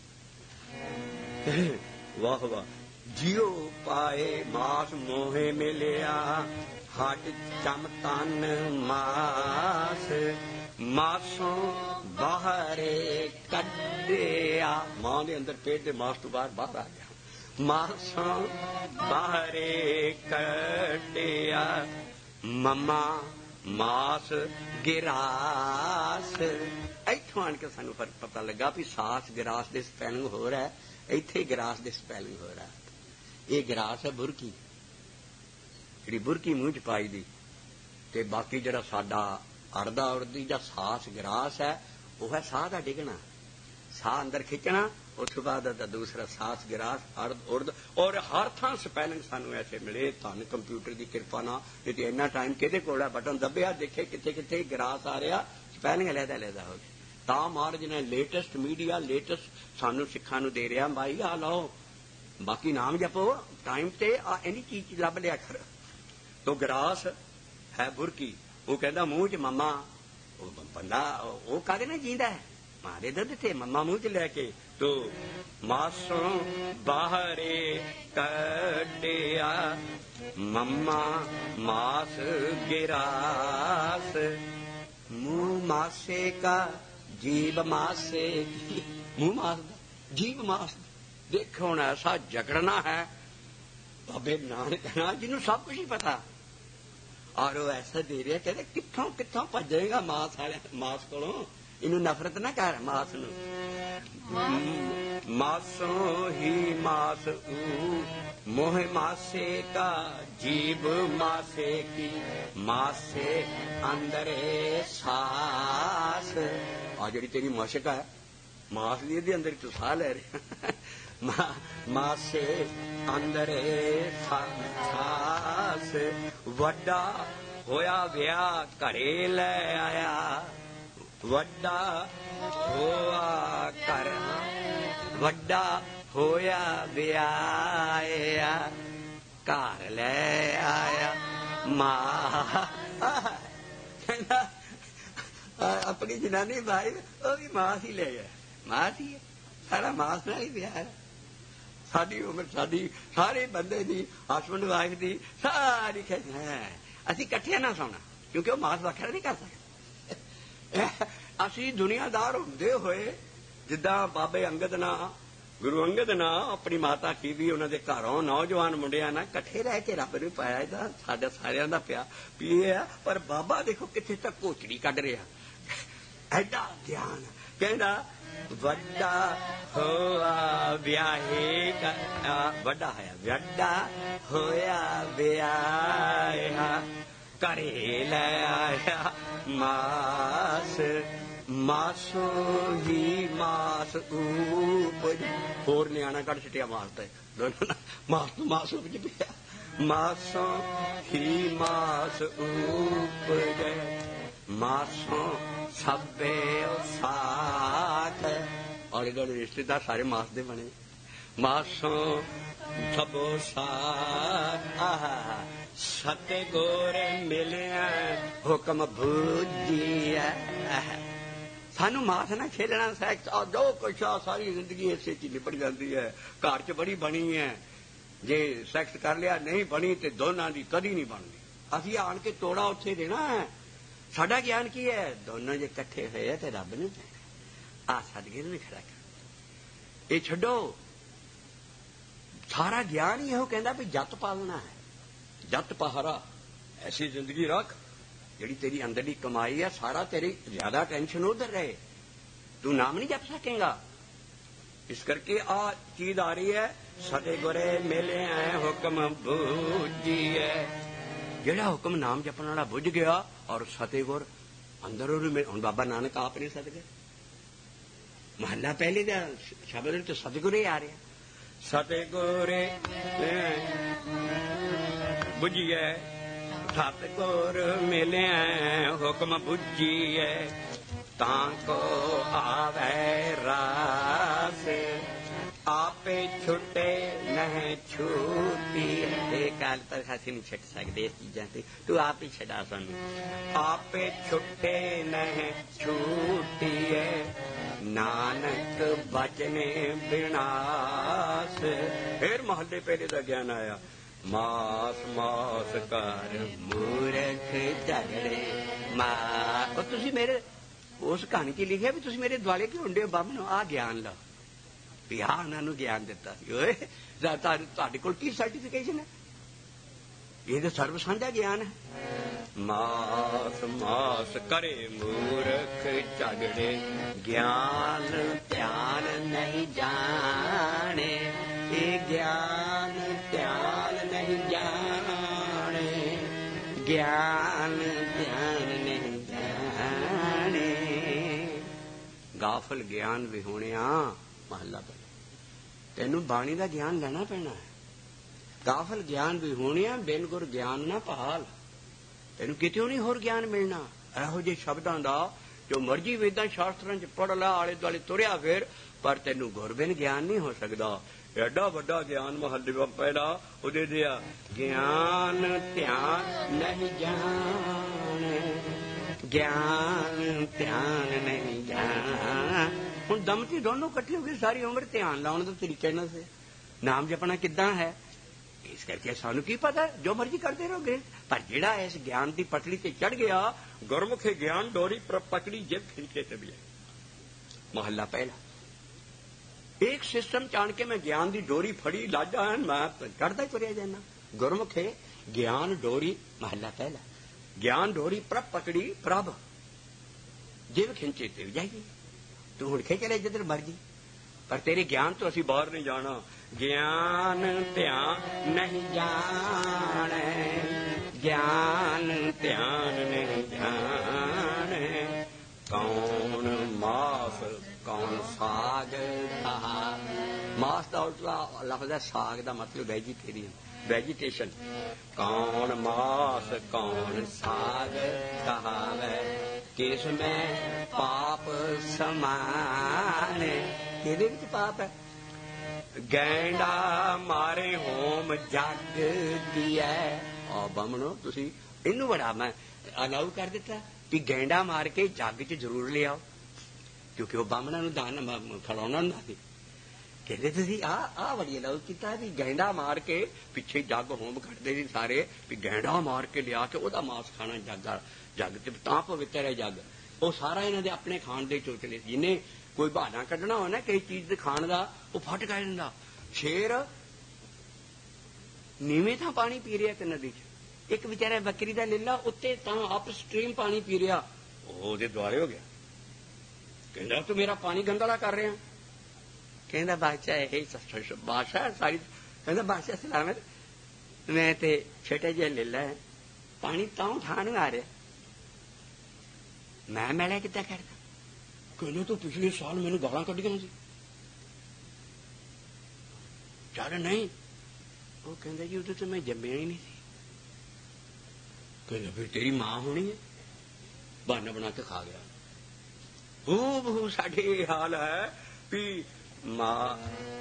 ਵਾਹ ਵਾਹ। ਜਿਉ ਪਾਏ ਮਾਸ ਮੋਹੇ ਮਿਲਿਆ, ਹੱਡ ਚਮ ਤਨ ਮਾਸ, ਮਾਸੋਂ ਬਾਹਰੇ ਕੱਢਿਆ। ਮਾਂ ਦੇ ਅੰਦਰ ਪੇਟ ਦੇ ਮਾਸ ਤੋਂ ਬਾਹਰ ਆ ਗਿਆ। ਮਾਸੋਂ ਬਾਹਰੇ ਕੱਢਿਆ, ਮੰਮਾ ਮਾਸ ਗਿਰਾਸ। ਇੱਥੋਂ ਆਣ ਕੇ ਸਾਨੂੰ ਫਰਕ ਪਤਾ ਲੱਗਾ ਵੀ ਸਾਸ ਗਿਰਾਸ ਦੇ ਸਪੈਲਿੰਗ ਹੋ ਰਿਹਾ, ਇੱਥੇ ਗਿਰਾਸ ਦੇ ਸਪੈਲਿੰਗ ਹੋ ਰਿਹਾ। ਇਹ ਗਿਰਾਸ ਹੈ ਬੁਰਕੀ, ਜਿਹੜੀ ਬੁਰਕੀ ਮੂੰਹ 'ਚ ਪਾਈ ਦੀ, ਤੇ ਬਾਕੀ ਜਿਹੜਾ ਸਾਡਾ ਅੜਦਾ ਉੜਦੀ ਜਾਂ ਸਾਸ ਗਿਰਾਸ ਹੈ ਉਹ ਹੈ ਸਾਹ ਦਾ ਡਿੱਗਣਾ, ਸਾਹ ਅੰਦਰ ਖਿੱਚਣਾ। ਉਸ ਤੋਂ ਬਾਅਦ ਦਾ ਦੂਸਰਾ ਸਾਸ ਗਿਰਾਸ ਅਰਧ ਉਰਦ। ਔਰ ਹਰ ਥਾਂ ਸਪੈਲਿੰਗ ਸਾਨੂੰ ਐਸੇ ਮਿਲੇ ਧੰਨ ਕੰਪਿਊਟਰ ਦੀ ਕਿਰਪਾ ਨਾਲ। ਨਹੀਂ ਤੇ ਇੰਨਾ ਟਾਈਮ ਕਿਹਦੇ ਕੋਲ ਹੈ? ਬਟਨ ਦੱਬਿਆ ਦੇਖੇ ਕਿੱਥੇ ਕਿੱਥੇ ਗਿਰਾਸ ਆ ਰਿਹਾ, ਸਪੈਲਿੰਗ ਅਲੱਗਾ ਅਲੱਗਾ ਹੋ ਗਿਆ। ਤਾਂ ਮਹਾਰਾਜ ਨੇ ਲੇਟੈਸਟ ਮੀਡੀਆ, ਲੇਟੈਸਟ ਸਾਨੂੰ ਸਿੱਖਾਂ ਨੂੰ ਦੇ ਰਿਹਾ। ਭਾਈ ਆ ਲਓ, ਬਾਕੀ ਨਾਮ ਜਪੋ ਟਾਈਮ ਤੇ, ਆ ਇੰਨੀ ਚੀਜ਼ ਲੱਭ ਲਿਆ ਕਰ। ਤੋ ਗਿਰਾਸ ਹੈ ਬੁਰਕੀ। ਉਹ ਕਹਿੰਦਾ ਮੂੰਹ 'ਚ ਮੰਮਾ, ਉਹ ਬੰਦਾ ਉਹ ਕਾਹਦੇ ਨਾਲ ਜੀਂਦਾ ਹੈ? ਮਾਂ ਦੇ ਦੁੱਧ ਤੇ ਮੰਮਾ ਮੂੰਹ 'ਚ ਲੈ ਕੇ। ਤੋ ਮਾਸੋਂ ਬਾਹਰੇ ਕੱਢਿਆ, ਮੰਮਾ ਮਾਸ ਗਿਰਾਸ। ਮੂੰਹ ਮਾਸੇ ਕਾ ਜੀਭ ਮਾਸੇ ਕੀ। ਮੂੰਹ ਮਾਸ ਦਾ, ਜੀਭ ਮਾਸ। ਦੇਖੋ ਹੁਣ ਐਸਾ ਜਗੜਨਾ ਹੈ ਬਾਬੇ ਨਾਨਕ ਨਾਲ, ਜਿਹਨੂੰ ਸਭ ਕੁਝ ਹੀ ਪਤਾ। ਔਰ ਉਹ ਐਸਾ ਦੇ ਰਿਹਾ, ਕਹਿੰਦੇ ਕਿੱਥੋਂ ਕਿੱਥੋਂ ਭੱਜੇਗਾ ਮਾਸ ਵਾਲੇ ਮਾਸ ਕੋਲੋਂ। ਇਹਨੂੰ ਨਫ਼ਰਤ ਨਾ ਕਰ ਮਾਸ ਨੂੰ। ਮਾਸੋਂ ਹੀ ਮਾਸ ਮੋਹ ਮਾਸੇ ਕਾ ਜੀਭ ਮਾਸੇ ਕੀ, ਮਾਸੇ ਅੰਦਰੇ ਸਾਸ। ਆ ਜਿਹੜੀ ਤੇਰੀ ਮਸ਼ਕ ਹੈ ਮਾਸ ਦੀ, ਇਹਦੇ ਅੰਦਰ ਤੂੰ ਸਾਹ ਲੈ ਰਿਹਾ। ਮਾਸੇ ਅੰਦਰੇ ਸਾਸ, ਵੱਡਾ ਹੋਇਆ ਵਿਆਹ ਘਰੇ ਲੈ ਆਇਆ। ਵੱਡਾ ਹੋਇਆ ਘਰ, ਵੱਡਾ ਹੋਇਆ ਵਿਆਹਿਆ, ਘਰ ਲੈ ਆਇਆ ਮਾਂ। ਕਹਿੰਦਾ ਆਪਣੀ ਜਨਾਨੀ ਭਾਈ ਉਹ ਵੀ ਮਾਸ ਹੀ ਲੈ ਗਿਆ। ਮਾਸ ਹੀ ਹੈ, ਸਾਰਾ ਮਾਸ ਨਾਲ ਹੀ ਵਿਆਹ ਹੈ। ਸਾਡੀ ਉਮਰ, ਸਾਡੀ ਸਾਰੇ ਬੰਦੇ ਦੀ, ਹਸਬੈਂਡ ਵਾਈਫ ਦੀ ਸਾਰੀ ਹੈ ਅਸੀਂ ਇਕੱਠੇ ਨਾ ਸੌਣਾ, ਕਿਉਂਕਿ ਉਹ ਮਾਸ ਵੱਖਰਾ ਨਹੀਂ ਕਰ ਸਕਦੇ। ਅਸੀਂ ਦੁਨੀਆਦਾਰ ਹੁੰਦੇ ਹੋਏ, ਜਿੱਦਾਂ ਬਾਬੇ ਅੰਗਦ ਨਾਲ, ਗੁਰੂ ਅੰਗਦ ਨਾਲ ਆਪਣੀ ਮਾਤਾ ਕੀ ਵੀ ਉਹਨਾਂ ਦੇ ਘਰੋਂ ਨੌਜਵਾਨ ਮੁੰਡਿਆਂ ਨਾਲ ਇਕੱਠੇ ਰਹਿ ਕੇ ਰੱਬ ਨੂੰ ਪਾਇਆ। ਇਹਦਾ ਸਾਡਾ ਸਾਰਿਆਂ ਦਾ ਪਿਆ ਵੀ ਆ। ਪਰ ਬਾਬਾ ਦੇਖੋ ਕਿੱਥੇ ਤੱਕ ਘੋਚੜੀ ਕੱਢ ਰਿਹਾ, ਐਡਾ ਗਿਆਨ। ਕਹਿੰਦਾ ਵੱਡਾ ਹੋਇਆ ਵਿਆਹੇ, ਵੱਡਾ ਹੋਇਆ, ਵੱਡਾ ਹੋਇਆ ਵਿਆਹਿਆ, ਘਰੇ ਲੈ ਆਇਆ ਮਾਸ। ਮਾਸੋਂ ਹੀ ਮਾਸ ਉਪਜ। ਹੋਰ ਨਿਆਣਾ ਕੱਢ ਛਿਟਿਆ ਮਾਸ ਤੇ, ਮਾਸ ਤੋਂ ਮਾਸ ਉਪਜ ਪਿਆ। ਮਾਸੋਂ ਹੀ ਮਾਸ ਉਪਜ, ਮਾਸੋਂ ਸਭੇ ਸਾਥ। ਔਰ ਇਹਦੇ ਰਿਸ਼ਤੇਦਾਰ ਸਾਰੇ ਮਾਸ ਦੇ ਬਣੇ। ਮਾਸੋਂ ਸਭੋ ਸਾਥ, ਆਹਾ ਸਤੇ ਗੋਰੇ ਮਿਲਿਆ ਹੁਕਮ ਬੂਝੀਆ। ਸਾਨੂੰ ਮਾਸ ਨਾ ਖੇਲਣਾ, ਸੈਕਸ ਆ ਜੋ ਕੁਛ ਆ ਸਾਰੀ ਜ਼ਿੰਦਗੀ ਇਸੇ ਚ ਨਿਪਟ ਜਾਂਦੀ ਹੈ। ਘਰ ਚ ਬੜੀ ਬਣੀ ਹੈ, ਜੇ ਸੈਕਸ ਕਰ ਲਿਆ ਨਹੀਂ ਬਣੀ ਤੇ ਦੋਨਾਂ ਦੀ ਕਦੀ ਨਹੀਂ ਬਣਦੀ। ਅਸੀਂ ਆਣ ਕੇ ਤੋੜਾ ਉੱਥੇ ਦੇਣਾ ਹੈ। ਸਾਡਾ ਗਿਆਨ ਕੀ ਹੈ? ਦੋਨੋਂ ਜੇ ਇਕੱਠੇ ਹੋਏ ਆ ਤੇ ਰੱਬ ਨੂੰ ਪੈਣਾ। ਆ ਸਤਿਗੁਰੂ ਨੂੰ ਖੜਾ ਕਰ। ਇਹ ਛੱਡੋ, ਸਾਰਾ ਗਿਆਨ ਹੀ ਇਹੋ ਕਹਿੰਦਾ ਵੀ ਜਤ ਪਾਲਣਾ ਹੈ, ਜਤ ਪਹਾਰਾ। ਐਸੀ ਜ਼ਿੰਦਗੀ ਰੱਖ ਜਿਹੜੀ ਤੇਰੀ ਅੰਦਰਲੀ ਕਮਾਈ ਹੈ, ਸਾਰਾ ਤੇਰੀ ਜ਼ਿਆਦਾ ਟੈਨਸ਼ਨ ਉਧਰ ਰਹੇ, ਤੂੰ ਨਾਮ ਨਹੀਂ ਜਪ ਸਕੇਗਾ। ਇਸ ਕਰਕੇ ਆ ਚੀਜ਼ ਆ ਰਹੀ ਹੈ, ਸਤਿਗੁਰੇ ਮਿਲਿਆ ਹੁਕਮ ਬੁੱਝੀਐ। ਜਿਹੜਾ ਹੁਕਮ ਨਾਮ ਜਪਣ ਵਾਲਾ ਬੁੱਝ ਗਿਆ ਔਰ ਸਤਿਗੁਰ ਅੰਦਰ ਉਹਨੂੰ। ਹੁਣ ਬਾਬਾ ਨਾਨਕ ਆਪ ਨੇ ਸਤਿਗੁਰ, ਮਹੱਲਾ ਪਹਿਲੇ ਦਾ ਸ਼ਬਦ ਤੇ ਸਤਿਗੁਰੇ ਆ ਰਿਹਾ। ਸਤਿਗੁਰੇ ਬੁੱਝੀਐ, ਸਤਿਗੁਰ ਮਿਲਿਆ ਹੁਕਮ ਬੁੱਝੀਐ, ਤਾਂ ਕੋ ਆਵੈ ਰਾਸ, ਆਪੇ ਛੁੱਟੇ ਨਹੀਂ ਛੂਟੀ। ਇਹ ਕਾਲ ਪਰ ਅਸੀਂ ਨਹੀਂ ਛੱਡ ਸਕਦੇ ਇਸ ਚੀਜ਼ਾਂ ਤੇ, ਤੂੰ ਆਪ ਹੀ ਛਡਾ ਸਾਨੂੰ। ਆਪੇ ਛੁੱਟੇ ਨਹੀਂ ਛੂਟੀਏ, ਨਾਨਕ ਬਚਨੇ ਵਿਨਾਸ਼। ਫਿਰ ਮਹੱਲੇ ਪਹਿਲੇ ਦਾ ਗਿਆਨ ਆਇਆ। ਮਾਸ ਮਾਸ ਕਰ ਮੂਰਖ ਝਗੜੇ ਮਾਂ। ਤੁਸੀਂ ਮੇਰੇ ਉਸ ਕਹਾਣੀ 'ਚ ਲਿਖਿਆ ਵੀ ਤੁਸੀਂ ਮੇਰੇ ਦੁਆਲੇ ਕਿਉਂ ਹੁੰਦੇ ਹੋ? ਬਾਬਾ ਆ ਗਿਆਨ ਲਓ ਵੀ ਆਹ ਉਹਨਾਂ ਨੂੰ ਗਿਆਨ ਦਿੱਤਾ ਸੀ। ਓਏ ਤੁਹਾਡੇ ਕੋਲ ਕੀ ਸਰਟੀਫਿਕੇਸ਼ਨ ਹੈ? ਇਹ ਤਾਂ ਸਰਬ ਸਾਂਝਾ ਗਿਆਨ ਹੈ। ਮਾਸ ਮਾਸ ਕਰੇ ਮੂਰਖ ਝਗੜੇ, ਗਿਆਨ ਧਿਆਨ ਨਹੀਂ ਜਾਣੇ। ਇਹ ਗਿਆਨ ਧਿਆਨ ਨਹੀਂ ਜਾਣੇ, ਗਿਆਨ ਧਿਆਨ ਨਹੀਂ ਜਾਣੇ। ਗਾਫਲ ਗਿਆਨ ਵਿਹੂਣਿਆ। ਮਹੱਲਾ ਪਹਿਲਾ। ਤੈਨੂੰ ਬਾਣੀ ਦਾ ਗਿਆਨ ਲੈਣਾ ਪੈਣਾ ਹੈ। ਗਾਫਲ ਗਿਆਨ ਵਿਹੂਣਿਆ, ਬਿਨ ਗੁਰ ਗਿਆਨ ਨਾ ਭਾਲ। ਤੈਨੂੰ ਕਿਤਿਓਂ ਨਹੀਂ ਹੋਰ ਗਿਆਨ ਮਿਲਣਾ। ਇਹੋ ਜਿਹੇ ਸ਼ਬਦਾਂ ਦਾ ਜੋ ਮਰਜੀ ਵੇਦਾਂ ਸ਼ਾਸਤਰਾਂ 'ਚ ਪੜ੍ਹ ਲਾ, ਆਲੇ ਦੁਆਲੇ ਤੁਰਿਆ ਫਿਰ, ਪਰ ਤੈਨੂੰ ਗੁਰ ਬਿਨ ਗਿਆਨ ਨਹੀਂ ਹੋ ਸਕਦਾ। ਐਡਾ ਵੱਡਾ ਗਿਆਨ ਮਹੱਲੇ ਪਹਿਲਾ ਉਹਦੇ ਦਿਆ। ਗਿਆਨ ਧਿਆਨ ਨਹੀਂ ਜਾਣੇ, ਗਿਆਨ ਧਿਆਨ ਨਹੀਂ ਜਾਣ। ਹੁਣ ਦਮਤੀ ਦੋਨੋਂ ਇਕੱਠੇ ਹੋ ਗਏ, ਸਾਰੀ ਉਮਰ ਧਿਆਨ ਲਾਉਣ ਦਾ ਤਰੀਕਾ ਇਹਨਾਂ ਸੇ। ਨਾਮ ਜਪਣਾ ਕਿੱਦਾਂ ਹੈ? ਇਸ ਕਰਕੇ ਸਾਨੂੰ ਕੀ ਪਤਾ, ਜੋ ਮਰਜ਼ੀ ਕਰਦੇ ਰਹੋਗੇ। ਪਰ ਜਿਹੜਾ ਇਸ ਗਿਆਨ ਦੀ ਪਟੜੀ ਤੇ ਚੜ ਗਿਆ, ਗੁਰਮੁਖੇ ਗਿਆਨ ਡੋਰੀ ਪਕੜੀ ਜਿਬ ਖਿੰਚੇ ਤਬੀਏ। ਮਹੱਲਾ ਪਹਿਲਾ। ਇੱਕ ਸਿਸਟਮ ਚਾਣ ਕੇ ਮੈਂ ਗਿਆਨ ਦੀ ਡੋਰੀ ਫੜੀ, ਲਾਜਾ ਮੈਂ ਚੜਦਾ ਹੀ ਤੁਰਿਆ ਜਾਣਾ। ਗੁਰਮੁਖੇ ਗਿਆਨ ਡੋਰੀ। ਮਹੱਲਾ ਪਹਿਲਾ। ਗਿਆਨ ਡੋਰੀ ਪ੍ਰਭ ਪਕੜੀ, ਪ੍ਰਭ ਜਿਬ ਖਿੰਚੇ ਤੇ ਜਾਈਏ। ਤੂੰ ਹੁਣ ਖਿੱਚ ਲੈ ਜਿੱਧਰ ਮਰਜੀ, ਪਰ ਤੇਰੇ ਗਿਆਨ ਤੋਂ ਅਸੀਂ ਬਾਹਰ ਨਹੀਂ ਜਾਣਾ। ਗਿਆਨ ਧਿਆਨ ਨਹੀਂ ਜਾਣੇ, ਗਿਆਨ ਧਿਆਨ ਨਹੀਂ ਜਾਣੇ। ਕੌਣ ਮਾਸ ਕੌਣ ਸਾਗ ਕਹਾ। ਮਾਸ ਦਾ ਉਲਟਾ ਲਫ਼ਜ਼ ਹੈ ਸਾਗ ਦਾ ਮਤਲਬ ਵੈਜੀਟੇਰੀਅਨ, ਵੈਜੀਟੇਸ਼ਨ। ਕੌਣ ਮਾਸ ਕੌਣ ਸਾਗ ਕਹਾਵੇ, ਕਿਸ ਮੈਂ ਪਾਪ ਸਮਾਨੇ। ਕਿਹਦੇ ਵਿੱਚ ਪਾਪ ਹੈ? ਗੈਂਡਾ ਮਾਰੇ ਹੋਮ ਜੱਗ ਦੀਐ। ਆ ਬਾਹਮਣੋ ਤੁਸੀਂ ਇਹਨੂੰ ਬੜਾ ਮੈਂ ਅਲਾਉ ਕਰ ਦਿੱਤਾ ਵੀ ਗੈਂਡਾ ਮਾਰ ਕੇ ਜੱਗ 'ਚ ਜ਼ਰੂਰ ਲਿਆਓ, ਕਿਉਂਕਿ ਉਹ ਬਾਹਮਣਾਂ ਨੂੰ ਦਾਨ ਖੜਾਉਣਾ ਹੁੰਦਾ ਸੀ। ਕਹਿੰਦੇ ਤੁਸੀਂ ਆਹ ਬੜੀ ਅਲਾਉ ਕੀਤਾ ਵੀ ਗੈਂਡਾ ਮਾਰ ਕੇ, ਪਿੱਛੇ ਜੱਗ ਹੋਮ ਕੱਢਦੇ ਸੀ ਸਾਰੇ, ਵੀ ਗੈਂਡਾ ਮਾਰ ਕੇ ਲਿਆ ਕੇ ਉਹਦਾ ਮਾਸ ਖਾਣਾ ਜੱਗ ਤੇ ਤਾਂ ਪਵਿੱਤਰ ਹੈ ਜੱਗ। ਉਹ ਸਾਰਾ ਇਹਨਾਂ ਦੇ ਆਪਣੇ ਖਾਣ ਦੇ ਚੋਚਲੇ। ਜਿਹਨੇ ਕੋਈ ਬਹਾਨਾ ਕੱਢਣਾ ਹੋ ਨਾ ਕਿਸੇ ਚੀਜ਼ ਦੇ ਖਾਣ ਦਾ, ਉਹ ਫਟ ਕਹਿ ਦਿੰਦਾ। ਸ਼ੇਰ ਨੀਵੇਂ ਥਾਂ ਪਾਣੀ ਪੀ ਰਿਹਾ ਤੇ ਨਦੀ 'ਚ, ਇੱਕ ਵਿਚਾਰਾ ਬੱਕਰੀ ਦਾ ਲੀਲਾ ਉੱਤੇ ਤਾਂ ਅਪ ਸਟ੍ਰੀਮ ਪਾਣੀ ਪੀ ਰਿਹਾ, ਉਹਦੇ ਦੁਆਲੇ ਹੋ ਗਿਆ। ਕਹਿੰਦਾ ਤੂੰ ਮੇਰਾ ਪਾਣੀ ਗੰਦਲਾ ਕਰ ਰਿਹਾ। ਕਹਿੰਦਾ ਬਾਦਸ਼ਾਹ ਇਹ ਬਾਦਸ਼ਾਹ ਸਾਰੀ। ਕਹਿੰਦਾ ਬਾਦਸ਼ਾਹ ਸਲਾਮਤ, ਮੈਂ ਤੇ ਛੋਟੇ ਜਿਹੇ ਲੀਲਾ ਪਾਣੀ ਤਾਂ ਠਾਣ ਨੂੰ ਆ ਰਿਹਾ, ਮੈਂ ਮੈਲਾ ਕਿੱਦਾਂ ਕਰਦਾ? ਕਹਿੰਦਾ ਤੂੰ ਪਿਛਲੇ ਸਾਲ ਮੈਨੂੰ ਗਾਲਾਂ ਕੱਢੀਆਂ ਸੀ। ਚੱਲ ਨਹੀਂ। ਉਹ ਕਹਿੰਦਾ ਜੀ ਉਦੋਂ ਤਾਂ ਮੈਂ ਜੰਮਿਆ ਹੀ ਨਹੀਂ ਸੀ। ਕਹਿੰਦਾ ਫਿਰ ਤੇਰੀ ਮਾਂ ਹੋਣੀ ਹੈ। ਬਹਾਨਾ ਬਣਾ ਕੇ ਖਾ ਗਿਆ। ਉਹ ਸਾਡੇ ਇਹ ਹਾਲ ਹੈ ਵੀ ਮਾਂ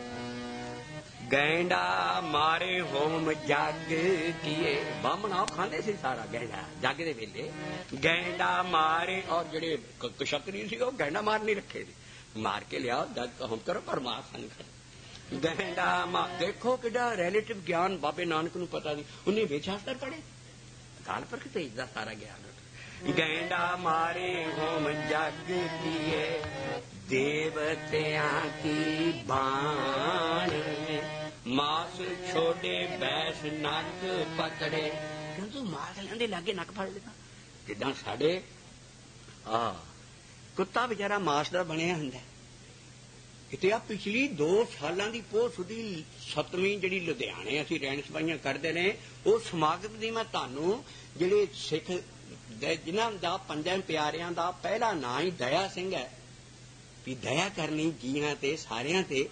ਗੈਂਡਾ ਮਾਰੇ ਹੋਮ ਜੱਗ ਕੀਏ। ਬਾਹਮਣਾ ਖਾਂਦੇ ਸੀ ਸਾਰਾ ਗੈਂਡਾ ਜੱਗ ਦੇ ਵੇਲੇ। ਗੈਂਡਾ ਮਾਰੇ, ਔਰ ਜਿਹੜੇ ਕਸ਼ਤਰੀ ਸੀ ਉਹ ਗੈਂਡਾ ਮਾਰ ਨਹੀਂ ਰੱਖੇ ਸੀ, ਮਾਰ ਕੇ ਲਿਆਓ ਜੱਗ ਹੋਮ ਕਰੋ, ਪਰ ਮਾਂ ਸਾਨੂੰ ਖਾ। ਗੈਂਡਾ ਮਾਂ ਦੇਖੋ ਕਿੱਡਾ ਰਿਲੇਟਿਵ ਗਿਆਨ ਬਾਬੇ ਨਾਨਕ ਨੂੰ ਪਤਾ ਸੀ। ਉਹਨੇ ਵੇਦ ਸ਼ਾਸਤਰ ਪੜ੍ਹੇ, ਅਕਾਲ ਪੁਰਖ ਤੇ ਇਸਦਾ ਸਾਰਾ ਗਿਆਨ। ਗੈਂਡਾ ਮਾਰੇ ਹੋਮ ਜਗ ਕੀਏ ਦੇਵਤਿਆਂ ਕੀ ਬਾਣ ਮਾਸ ਛੋੜੇ ਬੈਸ ਨੱਕ ਪਕੜੇ ਕਿਉਂ ਤੂੰ ਮਾਸ ਲੈਂਦੇ ਲਾਗੇ ਨੱਕ ਫੜ ਲੈਂਦਾ ਜਿੱਦਾਂ ਸਾਡੇ ਕੁੱਤਾ ਵਿਚਾਰਾ ਮਾਸ ਦਾ ਬਣਿਆ ਹੁੰਦਾ ਕਿਤੇ ਆ ਪਿਛਲੀ 2 ਸਾਲਾਂ ਦੀ ਪੋਹ ਸੁਦੀ 7ਵੀਂ ਜਿਹੜੀ ਲੁਧਿਆਣੇ ਅਸੀਂ ਰਹਿਣ ਸਫਾਈਆਂ ਕਰਦੇ ਨੇ ਉਹ ਸਮਾਗਮ ਦੀ ਮੈਂ ਤੁਹਾਨੂੰ ਜਿਹੜੇ ਸਿੱਖ ਜਿਨ੍ਹਾਂ ਦਾ 5 ਪਿਆਰਿਆਂ ਦਾ ਪਹਿਲਾ ਨਾਂ ਹੀ ਦਇਆ ਸਿੰਘ ਹੈ ਵੀ ਦਇਆ ਕਰਨੀ ਜੀਆਂ ਤੇ ਸਾਰਿਆਂ ਤੇ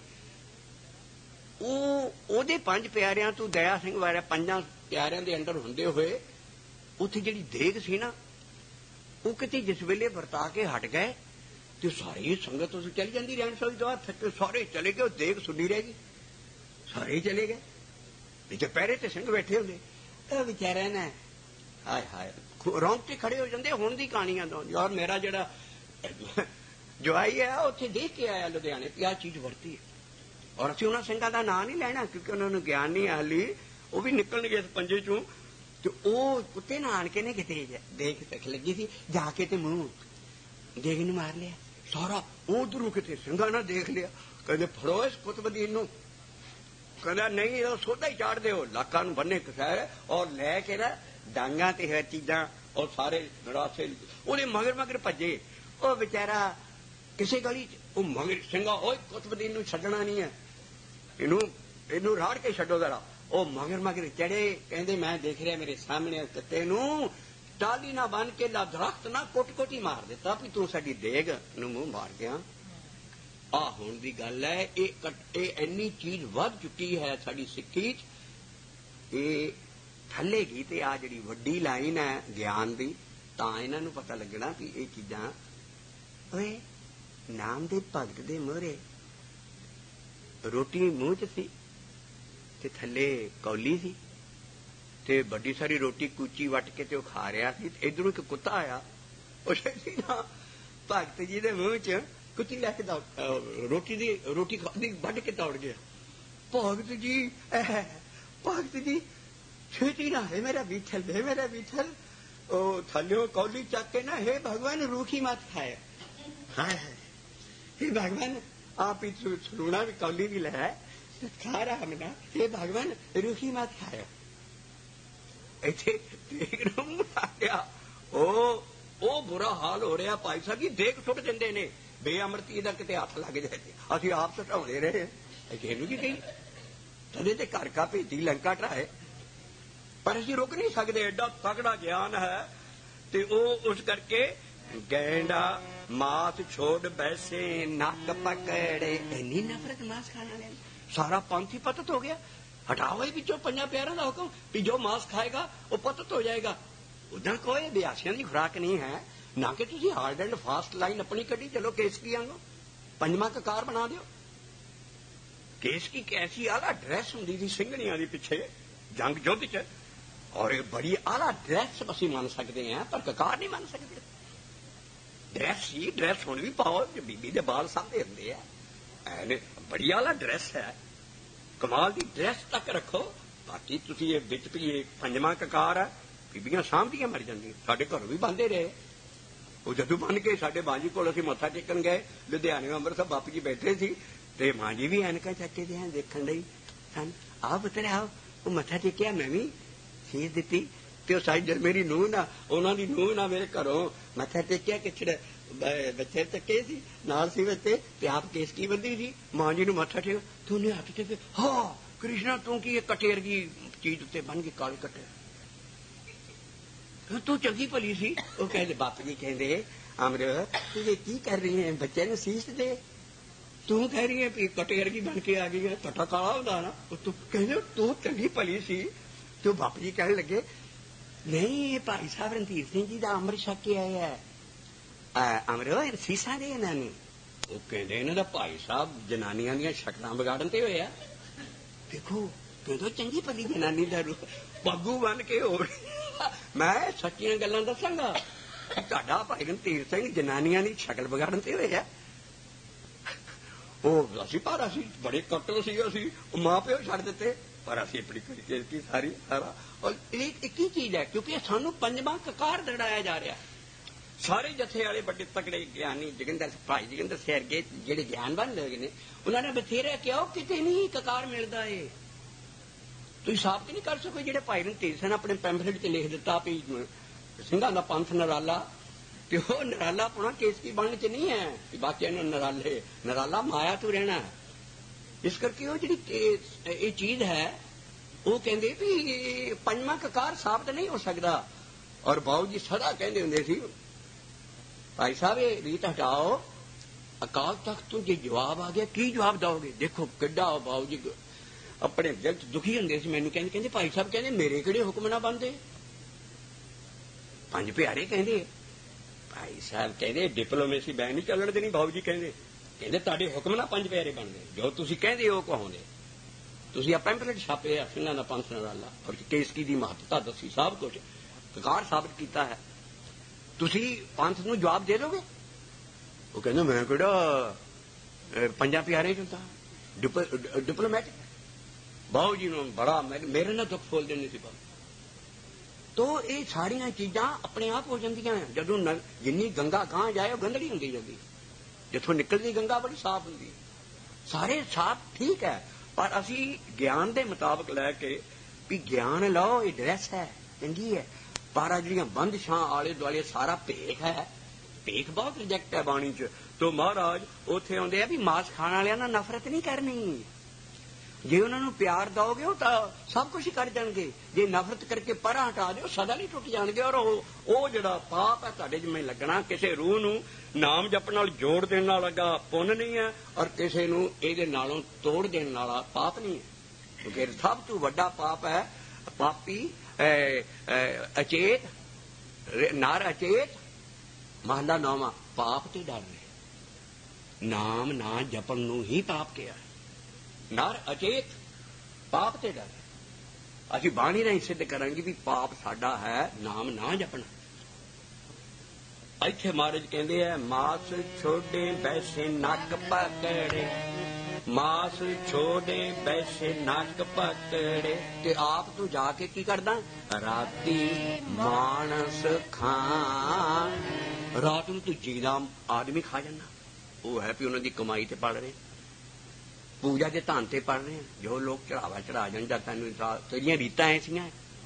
ਉਹਦੇ 5 ਪਿਆਰਿਆਂ ਤੋਂ ਦਇਆ ਸਿੰਘ ਬਾਰੇ 5 ਪਿਆਰਿਆਂ ਦੇ ਅੰਡਰ ਹੁੰਦੇ ਹੋਏ ਉੱਥੇ ਜਿਹੜੀ ਦੇਗ ਸੀ ਨਾ ਉਹ ਕਿਤੇ ਜਿਸ ਵੇਲੇ ਵਰਤਾ ਕੇ ਹਟ ਗਏ ਤੇ ਸਾਰੀ ਸੰਗਤ ਉਸ ਚਲੀ ਜਾਂਦੀ ਰਹਿਣ ਸੋਈ ਤੋਂ ਥੱਕੇ ਸਾਰੇ ਚਲੇ ਗਏ ਉਹ ਦੇਗ ਸੁਣੀ ਰਹਿ ਗਈ ਸਾਰੇ ਚਲੇ ਗਏ ਤੇ ਪਹਿਰੇ ਤੇ ਸਿੰਘ ਬੈਠੇ ਹੁੰਦੇ ਇਹ ਵਿਚਾਰਿਆਂ ਨੇ ਹਾਏ ਹਾਏ ਰੌਂਗਟੇ ਖੜੇ ਹੋ ਜਾਂਦੇ ਹੁਣ ਦੀ ਕਹਾਣੀਆਂ ਤੋਂ ਔਰ ਮੇਰਾ ਜਿਹੜਾ ਜਵਾਈ ਹੈ ਉੱਥੇ ਦੇਖ ਕੇ ਆਇਆ ਲੁਧਿਆਣੇ ਕਿ ਆਹ ਚੀਜ਼ ਵਰਤੀ ਹੈ ਔਰ ਅਸੀਂ ਉਹਨਾਂ ਸਿੰਘਾਂ ਦਾ ਨਾਂ ਨਹੀਂ ਲੈਣਾ ਕਿਉਂਕਿ ਉਹਨਾਂ ਨੂੰ ਗਿਆਨ ਨਹੀਂ ਹਾਲੀ ਉਹ ਵੀ ਨਿਕਲਣਗੇ ਇਸ ਪੰਜੇ ਚੋਂ ਤੇ ਉਹ ਕੁੱਤੇ ਨਾਲ ਆਣ ਕੇ ਨੇ ਕਿਤੇ ਦੇਖ ਤੱਕ ਲੱਗੀ ਸੀ ਜਾ ਕੇ ਤੇ ਮੂੰਹ ਦੇਖ ਨੂੰ ਮਾਰ ਲਿਆ ਸਾਰਾ ਉਧਰੋਂ ਕਿਤੇ ਸਿੰਘਾਂ ਨਾਲ ਦੇਖ ਲਿਆ ਕਹਿੰਦੇ ਫੜੋ ਇਸ ਕੁਤਬਦੀਨ ਨੂੰ ਕਹਿੰਦਾ ਨਹੀਂ ਇਹ ਸੋਧਾ ਹੀ ਚਾੜ ਦਿਓ ਲੱਕਾਂ ਨੂੰ ਬੰਨੇ ਕਸਾਰ ਔਰ ਲੈ ਕੇ ਨਾ ਡਾਂਗਾਂ ਤੇ ਹੈ ਚੀਜ਼ਾਂ ਔਰ ਸਾਰੇ ਨਰਾਸੇ ਉਹਦੇ ਮਗਰ ਮਗਰ ਭੱਜੇ ਉਹ ਵਿਚਾਰਾ ਕਿਸੇ ਗਲੀ ਚ ਉਹ ਮਗਰ ਸਿੰਘਾ ਓਏ ਕੁਤਬਦੀਨ ਨੂੰ ਛੱਡਣਾ ਨਹੀਂ ਹੈ ਇਹਨੂੰ ਰਾੜ ਕੇ ਛੱਡੋ ਜ਼ਰਾ ਉਹ ਮਗਰ ਮਗਰ ਚੜੇ ਕਹਿੰਦੇ ਮੈਂ ਦੇਖ ਰਿਹਾ ਮੇਰੇ ਸਾਹਮਣੇ ਕੁੱਤੇ ਨੂੰ ਟਾਲੀ ਨਾ ਬੰਨ ਕੇ ਲਾ ਦਰਖਤ ਨਾ ਕੁੱਟ ਹੀ ਮਾਰ ਦਿੱਤਾ ਵੀ ਤੂੰ ਸਾਡੀ ਦੇਗ ਨੂੰ ਮੂੰਹ ਮਾਰ ਗਿਆ ਆਹ ਹੁਣ ਦੀ ਗੱਲ ਹੈ ਇਹ ਇੰਨੀ ਚੀਜ਼ ਵੱਧ ਚੁੱਕੀ ਹੈ ਸਾਡੀ ਸਿੱਖੀ ਚ ਇਹ ਥੱਲੇ ਗਈ ਤੇ ਆ ਜਿਹੜੀ ਵੱਡੀ ਲਾਈਨ ਹੈ ਗਿਆਨ ਦੀ ਤਾਂ ਇਹਨਾਂ ਨੂੰ ਪਤਾ ਲੱਗਣਾ ਵੀ ਇਹ ਚੀਜ਼ਾਂ ਓਏ ਨਾਮ ਦੇ ਭਗਤ ਦੇ ਮੋਹਰੇ ਰੋਟੀ ਮੂੰਹ ਚ ਸੀ ਤੇ ਥੱਲੇ ਕੌਲੀ ਸੀ ਤੇ ਵੱਡੀ ਸਾਰੀ ਰੋਟੀ ਕੂਚੀ ਵੱਟ ਕੇ ਤੇ ਉਹ ਖਾ ਰਿਹਾ ਸੀ ਇਧਰੋਂ ਇੱਕ ਕੁੱਤਾ ਆਇਆ ਉਹ ਸੀ ਨਾ ਭਗਤ ਜੀ ਦੇ ਮੂੰਹ ਚ ਕੁੱਤੀ ਲੈ ਕੇ ਰੋਟੀ ਖਾਦੀ ਵੱਢ ਕੇ ਦੌੜ ਗਿਆ ਭਗਤ ਜੀ ਛੇਤੀ ਨਾ ਹੈ ਮੇਰਾ ਵਿਠਲ ਉਹ ਥੱਲਿਓ ਕੌਲੀ ਚੱਕ ਕੇ ਨਾ हे भगवान रूखी मत खाए हाय हे भगवान आप ही सुना भी कौली भी ले खा रहा मैं हे भगवान रूखी मत खाए ਇੱਥੇ ਦੇਖ ਨਾ ਗਿਆ ਉਹ ਬੁਰਾ ਹਾਲ ਹੋ ਰਿਹਾ ਭਾਈ ਸਾਹਿਬ ਜੀ ਦੇਖ ਸੁੱਟ ਦਿੰਦੇ ਨੇ ਬੇਅਮਰਤੀ ਦਾ ਕਿਤੇ ਹੱਥ ਲੱਗ ਜਾਏ ਅਸੀਂ ਆਪ ਸਟਾਉਂਦੇ ਰਹੇ ਇਹਨੂੰ ਕੀ ਕਹੀ ਤਦੇ ਤੇ ਘਰ ਕਾ ਭੇਜੀ ਲੰਕਾ ਢਾਏ ਪਰ ਅਸੀਂ ਰੁਕ ਨਹੀਂ ਸਕਦੇ ਐਡਾ ਤਕੜਾ ਗਿਆਨ ਹੈ ਤੇ ਉਹ ਉਸ ਕਰਕੇ ਗੈਂਡਾ ਮਾਸ ਛੋੜ ਬੈਸੇ ਨੱਕ ਪਕੜੇ ਇੰਨੀ ਨਫ਼ਰਤ ਮਾਸ ਖਾਣ ਵਾਲਿਆਂ ਸਾਰਾ ਪੰਥ ਹੀ ਪਤਤ ਹੋ ਗਿਆ ਹਟਾਓ ਇਹ ਵਿੱਚੋਂ 5 ਪਿਆਰਿਆਂ ਦਾ ਹੁਕਮ ਵੀ ਜੋ ਮਾਸ ਖਾਏਗਾ ਉਹ ਪਤਤ ਹੋ ਜਾਏਗਾ ਉਦਾਂ ਕੋਈ ਬਿਆਸੀਆਂ ਦੀ ਖੁਰਾਕ ਨਹੀਂ ਹੈ ਨਾ ਕਿ ਤੁਸੀਂ ਹਾਰਡ ਐਂਡ ਫਾਸਟ ਲਾਈਨ ਆਪਣੀ ਕੱਢੀ ਚਲੋ ਕੇਸਕੀ ਆਂਗੋ 5ਵਾਂ ਕਕਾਰ ਬਣਾ ਦਿਓ ਕੇਸਕੀ ਕੈਸੀ ਆਲਾ ਡਰੈਸ ਹੁੰਦੀ ਸੀ ਸਿੰਘਣੀਆਂ ਦੇ ਪਿੱਛੇ ਜੰਗ ਯੁੱਧ ਚ ਔਰ ਇਹ ਬੜੀ ਆਲਾ ਡਰੈਸ ਅਸੀਂ ਮੰਨ ਸਕਦੇ ਹਾਂ ਪਰ ਕਕਾਰ ਨਹੀਂ ਮੰਨ ਸਕਦੇ ਡਰੈਸ ਹੁਣ ਵੀ ਪਾਓ ਬੀਬੀ ਦੇ ਬਾਲ ਸਾਂਭੇ ਹੁੰਦੇ ਆ ਐਨੇ ਬੜੀ ਆਲਾ ਡਰੈਸ ਹੈ ਕਮਾਲ ਦੀ ਡਰੈਸ ਤੱਕ ਰੱਖੋ ਬਾਕੀ ਤੁਸੀਂ ਇਹ ਵਿੱਚ ਵੀ 5ਵਾਂ ਕਕਾਰ ਹੈ ਬੀਬੀਆਂ ਸਾਂਭਦੀਆਂ ਮਰ ਜਾਂਦੀਆਂ ਸਾਡੇ ਘਰੋਂ ਵੀ ਬੰਦੇ ਰਹੇ ਉਹ ਜਦੋਂ ਬਣ ਕੇ ਸਾਡੇ ਮਾਂ ਜੀ ਕੋਲ ਅਸੀਂ ਮੱਥਾ ਟੇਕਣ ਗਏ ਲੁਧਿਆਣੇ ਅੰਮ੍ਰਿਤਸਰ ਬਾਪੂ ਜੀ ਬੈਠੇ ਸੀ ਤੇ ਮਾਂ ਜੀ ਵੀ ਐਨਕਾਂ ਚੱਕੇ ਦੇ ਦੇਖਣ ਲਈ ਸਨ ਆਹ ਪੁੱਤਰ ਆਓ ਉਹ ਮੱਥਾ ਟੇਕਿਆ ਮੈਂ ਵੀ ਸੀਸ ਦਿੱਤੀ ਤੇ ਉਹ ਸਾਈ ਮੇਰੀ ਨੂੰਹ ਨਾ ਉਹਨਾਂ ਦੀ ਨੂੰਹ ਨਾ ਮੇਰੇ ਘਰੋਂ ਮੱਥਾ ਟੇਕਿਆ ਕਿਛੜੇ ਬੱਚੇ ਚੱਕੇ ਸੀ ਨਾਲ ਸੀ ਬੱਚੇ ਤੇ ਆਪ ਕੇਸਕੀ ਬੰਦੀ ਸੀ ਮਾਂ ਜੀ ਨੂੰ ਮੱਥਾ ਟੇਕ ਤੂੰ ਨੇ ਹੱਥ ਤੇ ਹਾਂ ਕ੍ਰਿਸ਼ਨਾ ਤੂੰ ਕੀ ਇਹ ਕਟੇਰ ਦੀ ਚੀਜ਼ ਉੱਤੇ ਬਣ ਕੇ ਕਾਲੇ ਕੱਟੇ ਤੂੰ ਚੰਗੀ ਭਲੀ ਸੀ ਉਹ ਕਹਿੰਦੇ ਬਾਪੂ ਜੀ ਕਹਿੰਦੇ ਅਮਰ ਤੂੰ ਇਹ ਕੀ ਕਰ ਰਹੀ ਹੈ ਬੱਚੇ ਨੂੰ ਸੀਸ ਦੇ ਤੂੰ ਕਹਿ ਰਹੀ ਹੈ ਵੀ ਕਟੇਰ ਦੀ ਬਣ ਕੇ ਆ ਗਈ ਹੈ ਕੱਟਾ ਕਾਲਾ ਹੁੰਦਾ ਨਾ ਤੂੰ ਕਹਿੰਦੇ ਤੂੰ ਚੰਗੀ ਭਲੀ ਸੀ ਤੇ ਉਹ ਬਾਪੂ ਜੀ ਕਹਿਣ ਲੱਗੇ ਨਹੀਂ ਇਹ ਭਾਈ ਸਾਹਿਬ ਰਣਧੀਰ ਸਿੰਘ ਜੀ ਦਾ ਅੰਮ੍ਰਿਤ ਛਕ ਕੇ ਆਏ ਹੈ ਅਮਰ ਸੀਸਾਂ ਦੇ ਇਹਨਾਂ ਨੂੰ ਉਹ ਕਹਿੰਦੇ ਇਹਨਾਂ ਦਾ ਭਾਈ ਸਾਹਿਬ ਜਨਾਨੀਆਂ ਦੀਆਂ ਸ਼ਕਲਾਂ ਵਿਗਾੜਨ ਤੇ ਹੋਇਆ ਦੇਖੋ ਕਹਿੰਦੇ ਚੰਗੀ ਭਲੀ ਜਨਾਨੀ ਦਾ ਪੱਗੂ ਬਣ ਕੇ ਹੋ ਮੈਂ ਸੱਚੀਆਂ ਗੱਲਾਂ ਦੱਸਾਂਗਾ ਤੁਹਾਡਾ ਭਾਈ ਰਣਧੀਰ ਸਿੰਘ ਜਨਾਨੀਆਂ ਦੀ ਸ਼ਕਲ ਵਿਗਾੜਨ ਤੇ ਹੋਇਆ ਉਹ ਅਸੀਂ ਪਰ ਅਸੀਂ ਬੜੇ ਕੱਟੋ ਸੀ ਅਸੀਂ ਮਾਂ ਪਿਓ ਛੱਡ ਦਿੱਤੇ ਪਰ ਅਸੀਂ ਆਪਣੀ ਕਰੀ ਸਾਰਾ ਔਰ ਇਹ ਇੱਕ ਹੀ ਚੀਜ਼ ਹੈ ਕਿਉਂਕਿ ਸਾਨੂੰ 5ਵਾਂ ਕਕਾਰ ਦੜਾਇਆ ਜਾ ਰਿਹਾ ਸਾਰੇ ਜਥੇ ਵਾਲੇ ਵੱਡੇ ਤਕੜੇ ਗਿਆਨੀ ਜੋਗਿੰਦਰ ਭਾਈ ਜੋਗਿੰਦਰ ਵਰਗੇ ਜਿਹੜੇ ਗਿਆਨਵਾਨ ਲੋਕ ਨੇ, ਉਹਨਾਂ ਨੇ ਬਥੇਰੇ ਕਿਹਾ ਕਿਤੇ ਨਹੀਂ ਕਕਾਰ ਮਿਲਦਾ ਏ। ਤੁਸੀਂ ਸਾਬਤ ਨਹੀਂ ਕਰ ਸਕੋ। ਜਿਹੜੇ ਭਾਈ ਰਣਧੀਰ ਸਿੰਘ ਆਪਣੇ ਪੈਂਫਲੇਟ 'ਚ ਲਿਖ ਦਿੱਤਾ ਵੀ ਸਿੰਘਾਂ ਦਾ ਪੰਥ ਨਰਾਲਾ, ਤੇ ਉਹ ਨਰਾਲਾ ਪਾਉਣਾ ਕੇਸਕੀ ਬਣਨ 'ਚ ਨਹੀਂ ਹੈ ਕਿ ਬਾਕੀ ਇਹਨਾਂ ਨਰਾਲਾ ਮਾਇਆ ਤੋਂ ਰਹਿਣਾ। ਇਸ ਕਰਕੇ ਉਹ ਜਿਹੜੀ ਇਹ ਚੀਜ਼ ਹੈ, ਉਹ ਕਹਿੰਦੇ ਵੀ ਪੰਜਵਾਂ ਕਕਾਰ ਸਾਬਤ ਨਹੀਂ ਹੋ ਸਕਦਾ। ਔਰ ਬਾਊ ਜੀ ਸਦਾ ਕਹਿੰਦੇ ਹੁੰਦੇ ਸੀ, ਭਾਈ ਸਾਹਿਬ ਇਹ ਰੀਤ ਹਟਾਓ, ਅਕਾਲ ਤਖਤ ਤੋਂ ਜੇ ਜਵਾਬ ਆ ਗਿਆ ਕੀ ਜਵਾਬ ਦਓਗੇ? ਦੇਖੋ ਕਿੱਡਾ ਬਾਊ ਜੀ ਆਪਣੇ ਦਿਲ 'ਚ ਦੁਖੀ ਹੁੰਦੇ ਸੀ। ਮੈਨੂੰ ਕਹਿੰਦੇ ਭਾਈ ਸਾਹਿਬ ਕਹਿੰਦੇ ਮੇਰੇ ਕਿਹੜੇ ਹੁਕਮ ਨਾ ਬਣਦੇ, ਪੰਜ ਪਿਆਰੇ ਕਹਿੰਦੇ। ਭਾਈ ਸਾਹਿਬ ਕਹਿੰਦੇ ਡਿਪਲੋਮੇਸੀ ਬੈਨ ਨਹੀਂ ਚੱਲਣ ਦੇਣੀ। ਬਾਊ ਜੀ ਕਹਿੰਦੇ ਤੁਹਾਡੇ ਹੁਕਮ ਨਾਲ ਪੰਜ ਪਿਆਰੇ ਬਣਦੇ, ਜੋ ਤੁਸੀਂ ਕਹਿੰਦੇ ਉਹ ਕਹਾਉਂਦੇ। ਤੁਸੀਂ ਆ ਪੈਂਪਲੇਟ ਛਾਪੇ ਆ ਸਿੰਘਾਂ ਦਾ ਪੰਥ ਨਰਾਲਾ, ਔਰ ਕੇਸਕੀ ਦੀ ਮਹੱਤਤਾ ਦੱਸੀ, ਸਭ ਕੁਝ ਕਕਾਰ ਸਾਬਤ ਕੀਤਾ ਹੈ। ਤੁਸੀਂ ਪੰਥ ਨੂੰ ਜਵਾਬ ਦੇ ਦੋਗੇ? ਉਹ ਕਹਿੰਦਾ ਮੈਂ ਕਿਹੜਾ ਪੰਜਾਂ ਪਿਆਰੇ ਚੁੰਦਾ ਡਿਪਲੋਮੈਟਿਕ। ਬਾਊ ਜੀ ਨੂੰ ਬੜਾ ਮੇਰੇ ਨਾਲ ਦੁੱਖ ਫੋਲਦੇ ਨਹੀਂ ਸੀ ਬਾਬੂ। ਤੋ ਇਹ ਸਾਰੀਆਂ ਚੀਜ਼ਾਂ ਆਪਣੇ ਆਪ ਹੋ ਜਾਂਦੀਆਂ। ਜਦੋਂ ਜਿੰਨੀ ਗੰਗਾ ਗਾਂ ਜਾਏ ਉਹ ਗੰਦੜੀ ਹੁੰਦੀ ਜਾਂਦੀ, ਜਿੱਥੋਂ ਨਿਕਲਦੀ ਗੰਗਾ ਬੜੀ ਸਾਫ਼ ਹੁੰਦੀ। ਸਾਰੇ ਸਾਫ਼ ਠੀਕ ਹੈ, ਪਰ ਅਸੀਂ ਗਿਆਨ ਦੇ ਮੁਤਾਬਕ ਲੈ ਕੇ ਵੀ ਗਿਆਨ ਲਓ, ਇਹ ਡਰੈਸ ਹੈ, ਚੰਗੀ ਹੈ, ਪਰ ਆ ਜਿਹੜੀਆਂ ਬੰਦਸ਼ਾਂ ਆਲੇ ਦੁਆਲੇ ਸਾਰਾ ਭੇਖ ਹੈ। ਭੇਖ ਬਹੁਤ ਰਿਜੈਕਟ ਹੈ ਬਾਣੀ 'ਚ। ਤੋ ਮਹਾਰਾਜ ਉੱਥੇ ਆਉਂਦੇ ਆ ਵੀ ਮਾਸ ਖਾਣ ਵਾਲਿਆਂ ਨਾਲ ਨਫ਼ਰਤ ਨਹੀਂ ਕਰਨੀ। ਜੇ ਉਹਨਾਂ ਨੂੰ ਪਿਆਰ ਦਓਗੇ ਉਹ ਤਾਂ ਸਭ ਕੁਝ ਹੀ ਕਰ ਜਾਣਗੇ। ਜੇ ਨਫ਼ਰਤ ਕਰਕੇ ਪਰਾਂ ਹਟਾ ਦਿਓ ਸਦਾ ਨਹੀਂ ਟੁੱਟ ਜਾਣਗੇ। ਔਰ ਉਹ ਜਿਹੜਾ ਪਾਪ ਹੈ ਤੁਹਾਡੇ ਜਿਵੇਂ ਲੱਗਣਾ, ਕਿਸੇ ਰੂਹ ਨੂੰ ਨਾਮ ਜਪਣ ਨਾਲ ਜੋੜ ਦੇਣ ਨਾਲ ਲੱਗਾ ਪੁੰਨ ਨਹੀਂ ਹੈ, ਔਰ ਕਿਸੇ ਨੂੰ ਇਹਦੇ ਨਾਲੋਂ ਤੋੜ ਦੇਣ ਵਾਲਾ ਪਾਪ ਨਹੀਂ ਹੈ। ਕਿਉਂਕਿ ਸਭ ਤੋਂ ਵੱਡਾ ਪਾਪ ਹੈ ਪਾਪੀ ਅਚੇਤ ਨਰ ਅਚੇਤ। ਮਹਲਾ 9 ਪਾਪ ਤੇ ਡਰ ਰਹੇ। ਨਾਮ ਨਾ ਜਪਣ ਨੂੰ ਹੀ ਪਾਪ ਕਿਹਾ। ਨਰ ਅਚੇਤ, ਪਾਪ ਤੇ ਡਰ। ਅਸੀਂ ਬਾਣੀ ਨਾਲ ਸਿੱਧ ਕਰਾਂਗੇ ਵੀ ਪਾਪ ਸਾਡਾ ਹੈ ਨਾਮ ਨਾ ਜਪਣਾ। ਇੱਥੇ ਮਹਾਰਾਜ ਕਹਿੰਦੇ ਆ ਮਾਸ ਛੋਡੇ ਬੈਸੇ ਨੱਕ ਪਕੜੇ, ਮਾਸ ਛੋਡੇ ਬੈਸੇ ਨੱਕ ਪਕੜੇ। ਤੇ ਆਪ ਤੂੰ ਜਾ ਕੇ ਕੀ ਕਰਦਾ? ਰਾਤੀ ਮਾਨਸ ਖਾਂ। ਰਾਤ ਨੂੰ ਤੂੰ ਜੀਦਾ ਆਦਮੀ ਖਾ ਜਾਂਦਾ। ਉਹ ਹੈ ਵੀ ਉਹਨਾਂ ਦੀ ਕਮਾਈ ਤੇ ਪੜ ਰਹੇ, ਪੂਜਾ ਦੇ ਧਨ ਤੇ ਪੜ ਰਹੇ। ਜੋ ਲੋਕ ਚੜਾਵਾ ਚੜਾ ਜਾਣ ਜਾਂ ਤੈਨੂੰ ਤੇਰੀਆਂ ਰੀਤਾਂ ਐਸੀਆਂ।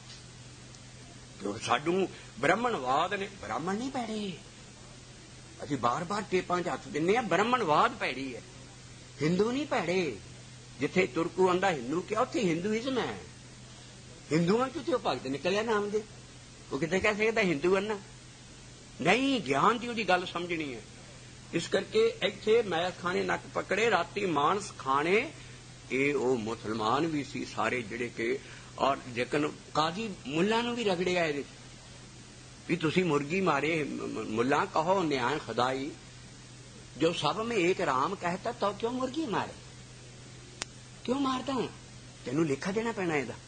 ਸਾਨੂੰ ਬ੍ਰਾਹਮਣਵਾਦ ਨੇ, ਬ੍ਰਾਹਮਣ ਨਹੀਂ ਪੈੜੇ। ਅਸੀਂ ਬਾਰ-ਬਾਰ ਟੇਪਾਂ 'ਚ ਹੱਥ ਦਿੰਦੇ ਹਾਂ। ਬ੍ਰਾਹਮਣਵਾਦ ਪੈੜੀ ਹੈ, ਹਿੰਦੂ ਨਹੀਂ ਪੈੜੇ। ਜਿੱਥੇ ਤੁਰਕੂ ਆਂਦਾ ਹਿੰਦੂ ਕਿਹਾ, ਉੱਥੇ ਹਿੰਦੂਇਜ਼ਮ ਹੈ। ਹਿੰਦੂਆਂ 'ਚ ਉਹ ਭਗਤ ਨਿਕਲਿਆ ਨਾਮ ਦੇ। ਉਹ ਕਿਤੇ ਕਹਿ ਸਕਦਾ ਹਿੰਦੂ ਅੰਨਾ ਨਹੀਂ। ਗਿਆਨ ਦੀ ਉਹਦੀ ਗੱਲ ਸਮਝਣੀ ਹੈ। ਇਸ ਕਰਕੇ ਇੱਥੇ ਮੈਸ ਖਾਣੇ ਨੱਕ ਪਕੜੇ, ਰਾਤੀ ਮਾਂਸ ਖਾਣੇ। ਇਹ ਉਹ ਮੁਸਲਮਾਨ ਵੀ ਸੀ ਸਾਰੇ ਜਿਹੜੇ ਕਿ, ਔਰ ਲੇਕਿਨ ਕਾਜ਼ੀ ਮੁੱਲਾ ਨੂੰ ਵੀ ਰਗੜਿਆ ਇਹਦੇ ਵੀ ਤੁਸੀਂ ਮੁਰਗੀ ਮਾਰੇ। ਮੁੱਲਾ ਕਹੋ ਨਿਆਂ ਖੁਦਾਈ, ਜੋ ਸਭ में एक राम कहता तो क्यों मुर्गी मारे, क्यों मारदा? ਤੈਨੂੰ ਲੇਖਾ ਦੇਣਾ ਪੈਣਾ ਇਹਦਾ।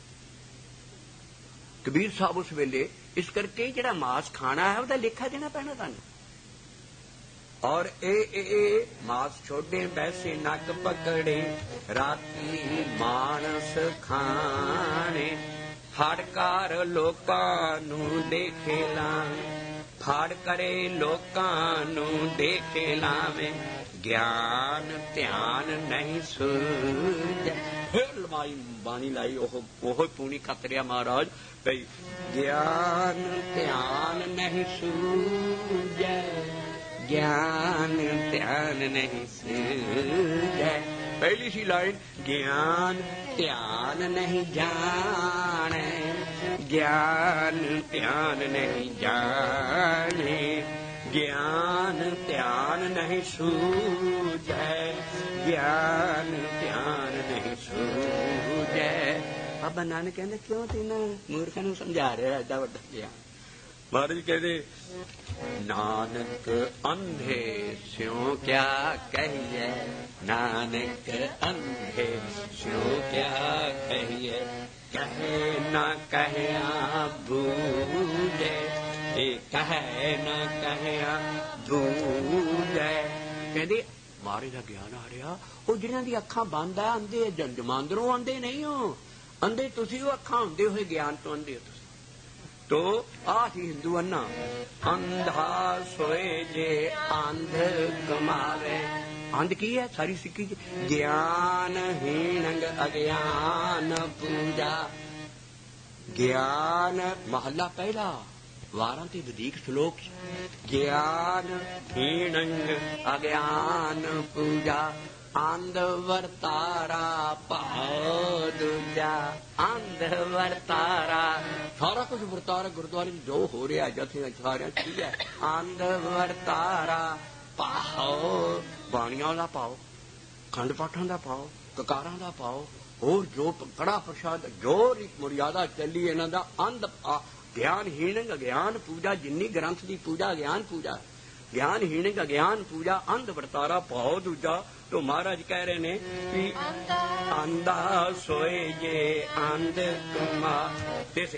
ਕਬੀਰ ਸਾਹਿਬ ਉਸ ਵੇਲੇ ਇਸ ਕਰਕੇ ਜਿਹੜਾ ਮਾਸ ਖਾਣਾ ਹੈ ਉਹਦਾ ਲੇਖਾ ਦੇਣਾ ਪੈਣਾ ਤੁਹਾਨੂੰ। ਔਰ ਇਹ ਮਾਸ ਛੋਡੇ ਬੈਸੇ ਨੱਕ ਪਕੜੇ, ਰਾਤੀ ਮਾਨਸ ਖਾਣੇ। ਫੜਕਾਰ ਲੋਕਾਂ ਨੂੰ ਦੇਖੇ ਲਾਵੇਂ, ਫੜ ਕਰੇ ਲੋਕਾਂ ਨੂੰ ਦੇਖੇ ਲਾਵੇਂ। ਗਿਆਨ ਧਿਆਨ ਨਹੀਂ ਸੂਝੈ। ਫਿਰ ਲਮਾਈ ਬਾਣੀ ਲਾਈ ਉਹ ਪੂਣੀ ਕਤਰਿਆ ਮਹਾਰਾਜ ਭਈ ਗਿਆਨ ਧਿਆਨ ਨਹੀਂ ਸੂਝੈ, ਗਿਆਨ ਧਿਆਨ ਨਹੀਂ ਸੂਝੈ। ਪਹਿਲੀ ਸੀ ਲਾਈਨ ਗਿਆਨ ਧਿਆਨ ਨਹੀਂ ਜਾਣੇ, ਗਿਆਨ ਧਿਆਨ ਨਹੀਂ ਜਾਣੇ। ਗਿਆਨ ਧਿਆਨ ਨਹੀਂ ਸੂਝੈ, ਗਿਆਨ ਧਿਆਨ ਨਹੀਂ ਸੂਝੈ। ਬਾਬਾ ਨਾਨਕ ਕਹਿੰਦੇ ਕਿਉਂ ਤੈਨਾਂ ਮੂਰਖਾਂ ਨੂੰ ਸਮਝਾ ਰਿਹਾ ਐਡਾ ਵੱਡਾ ਗਿਆਨ? ਮਹਾਰਾਜ ਕਹਿੰਦੇ ਨਾਨਕ ਅੰਧੇ ਸਿਉ ਕਿਆ ਕਹੀਏ, ਨਾਨਕ ਅੰਧੇ ਸਿਉ ਕਿਆ ਕਹੀਏ। ਕਹੇ ਨਾ ਕਹਿਆ ਭੂਲੇ, ਇਹ ਕਹੇ ਨਾ ਕਹਿਆ ਭੂਲੇ। ਕਹਿੰਦੇ ਮਹਾਰਾਜ ਦਾ ਗਿਆਨ ਆ ਰਿਹਾ। ਉਹ ਜਿਹਨਾਂ ਦੀ ਅੱਖਾਂ ਬੰਦ ਆ, ਅੰਧੇ ਜਮਾਂਦਰੋਂ ਆਂਦੇ ਨਹੀਂ ਹੋ। ਅੰਧੇ ਤੁਸੀਂ ਉਹ ਅੱਖਾਂ ਹੁੰਦੇ ਹੋਏ ਗਿਆਨ ਤੋਂ ਅੰਧੇ ਹੋ ਤੁਸੀਂ। तो आही हिंदू अन्ना अंधा सोए जे अंध कमावे। अंध की है सारी सिक्की ज्ञान हीनंग अज्ञान पूजा। ज्ञान महला पहला 12 ते वधीक श्लोक ज्ञान हीनंग अज्ञान पूजा। अंध वरतारा भाव दूजा। अंध वरतारा सारा कुछ वरतारा गुरुद्वारे जो हो रहा जथे सारे ठीक है। अंध वरतारा भाव बाणियां दा पाओ खंड पाठां दा पाओ ककारां दा पाओ और जो कड़ा प्रसाद जो मर्यादा चली इन्हां दा अंध ज्ञान हीनंग अज्ञान पूजा। जिन्नी ग्रंथ की पूजा ज्ञान पूजा ज्ञान हीनंग अज्ञान पूजा अंध वरतारा भाव दूजा। तो महाराज कह रहे ने कि अंधा सोए जे अंध कुमा तिस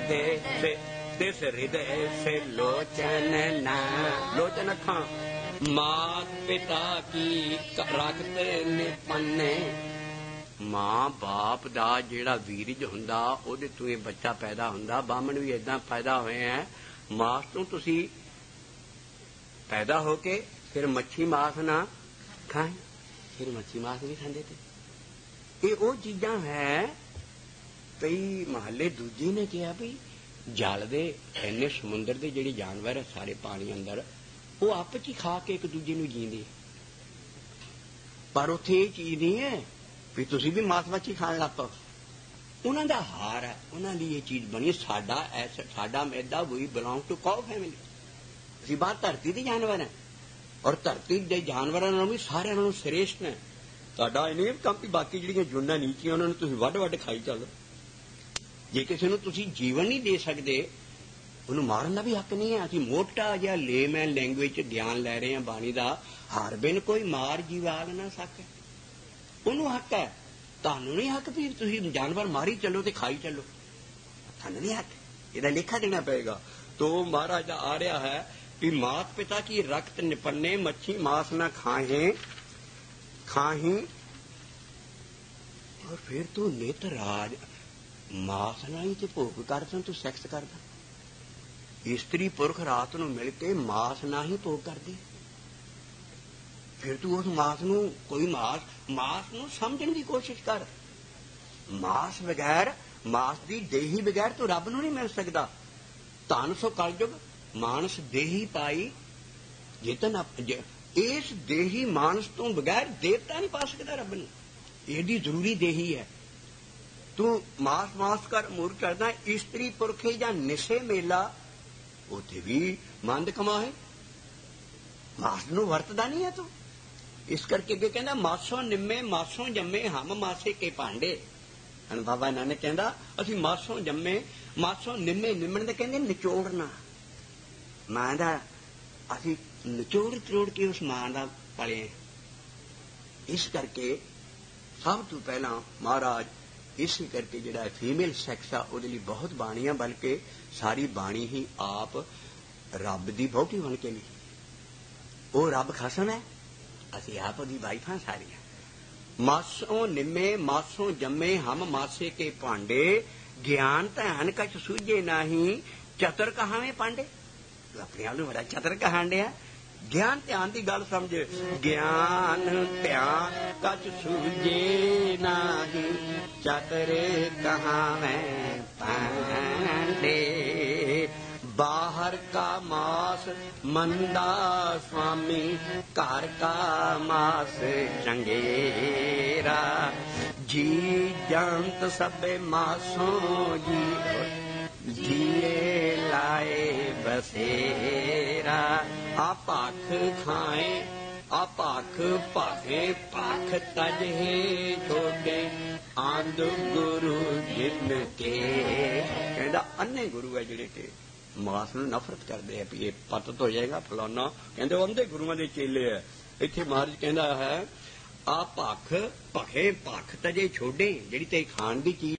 हृदय से लोचन न लोचन अखा मात पिता की रखत निपन्ने। मां बाप दा जेड़ा वीरज हुंदा ओदे तों ये बच्चा पैदा हुंदा। बामण भी इदां पैदा होए हैं मास तो तुसी पैदा होके फिर मच्छी मास ना खाएं फिर मच्छी मास नहीं खाते थे। ये वो चीजा है। कई महल्ले दूजे ने कहा भी जल दे इन्ने समुद्र के जेडे जानवर है सारे पानी अंदर वो आपस ही खा के एक दूजे नूं जींदे। पर उत्थे ये चीज नहीं है भी तुसी भी मास मच्छी खाण लग पो। उन्हां दा हार है उन्हां दी ये चीज बनी। साडा मैदा वी बिलोंग टू काउ फैमिली। असीं बाहर धरती दे जानवर हैं और धरती के जानवरों नालों भी सारिਆਂ नालों श्रेष्ठ ने। साडा इन्हें काम भी बाकी ਜਿਹੜੀਆਂ ਜੁੰਨਾਂ ਨੀਚੀਆਂ ਉਹਨਾਂ ਨੂੰ ਤੁਸੀਂ ਵੱਡ ਖਾਈ ਚੱਲੋ। ਜੇ ਕਿਸੇ ਨੂੰ ਤੁਸੀਂ ਜੀਵਨ ਨਹੀਂ ਦੇ ਸਕਦੇ ਉਹਨੂੰ ਮਾਰਨ ਦਾ ਵੀ ਹੱਕ ਨਹੀਂ ਹੈ। ਅਸੀਂ ਮੋਟਾ ਜਿਹਾ ਲੇਮੈਨ ਲੈਂਗੁਏਜ ਚ ਗਿਆਨ ਲੈ ਰਹੇ ਹਾਂ ਬਾਣੀ ਦਾ। ਹਰ ਬਿਨ ਕੋਈ ਮਾਰ ਜੀਵਾਲ ਨਾ ਸਕੇ ਉਹਨੂੰ ਹੱਕ ਹੈ। ਤੁਹਾਨੂੰ ਨਹੀਂ ਹੱਕ ਵੀ ਤੁਸੀਂ ਜਾਨਵਰ ਮਾਰੀ ਚੱਲੋ ਤੇ ਖਾਈ ਚੱਲੋ। ਤੁਹਾਨੂੰ ਨਹੀਂ ਹੱਕ। ਇਹਦਾ ਲੇਖਾ देना ਪਏਗਾ। तो महाराज आ रहा है कि मात पिता की रक्त निपन्ने मच्छी मांस न खाही और फिर तू नित राज मांस ना ही ते भोग करदा तू सैक्स करदा। स्त्री पुरख रात नूं मिल के मांस ना ही भोग करदे। फिर तू उस मांस नूं कोई मांस नूं समझण दी कोशिश कर। मांस बगैर मांस दी देही बगैर तू रब नूं नहीं मिल सकदा। धन सो कलयुग मानस देही पाई जितन इस देही मानस तो बगैर देवता नहीं पा सकता रब नूं। एडी जरूरी देही है। तू मास कर मूर करदा स्त्री पुरखे या निशे मेला उथे भी मंद कमा है मास नूं वरतदा नहीं है। तू इस करके अगे कहंदा मासों निम्मे मासों जम्मे हम मासे के भांडे। हन बाबा नानक कहंदा असीं मासों जम्मे मासों निम्मे निम्मण दे कहंदे निचोड़ना मां दा असीं निचोड़ के उस मां दा पले। इस करके सब तो पहला महाराज इस करके जिहड़ा फीमेल सैक्स आ उहदे लई बहुत बाणियां बल्कि सारी बाणी ही आप रब दी बहुती बन के लिखी। वो रब खसम है असीं आप उहदी वाइफां सारियां। मासों निम्मे मासों जम्मे हम मासे के भांडे ज्ञान ध्यान कछ सूझे नाही चतुर कहावे पांडे। अपने आप बड़ा चतुर कहां डिया। ज्ञान ध्यान की गल समझ। ज्ञान ध्यान कछ सूझे नाही चतुर कहावे पांडे। बाहर का मास मंदा स्वामी घर का मास चंगेरा। जी जंत सबे मासों जी जिए लाए बसेरा। आप आख खाए आप आख भागे पाख तज है छोटे आंद गुरु जिनके। कहता अन्ने गुरु है जिहड़े के मास नूं नफरत करते हैं भी ये पतत हो जाएगा फलाना। कहते अंधे गुरुआं दे चेले है। इत्थे महाराज कहता है आ भख भखे भख तजे छोड़े जिहड़ी ते खाण दी चीज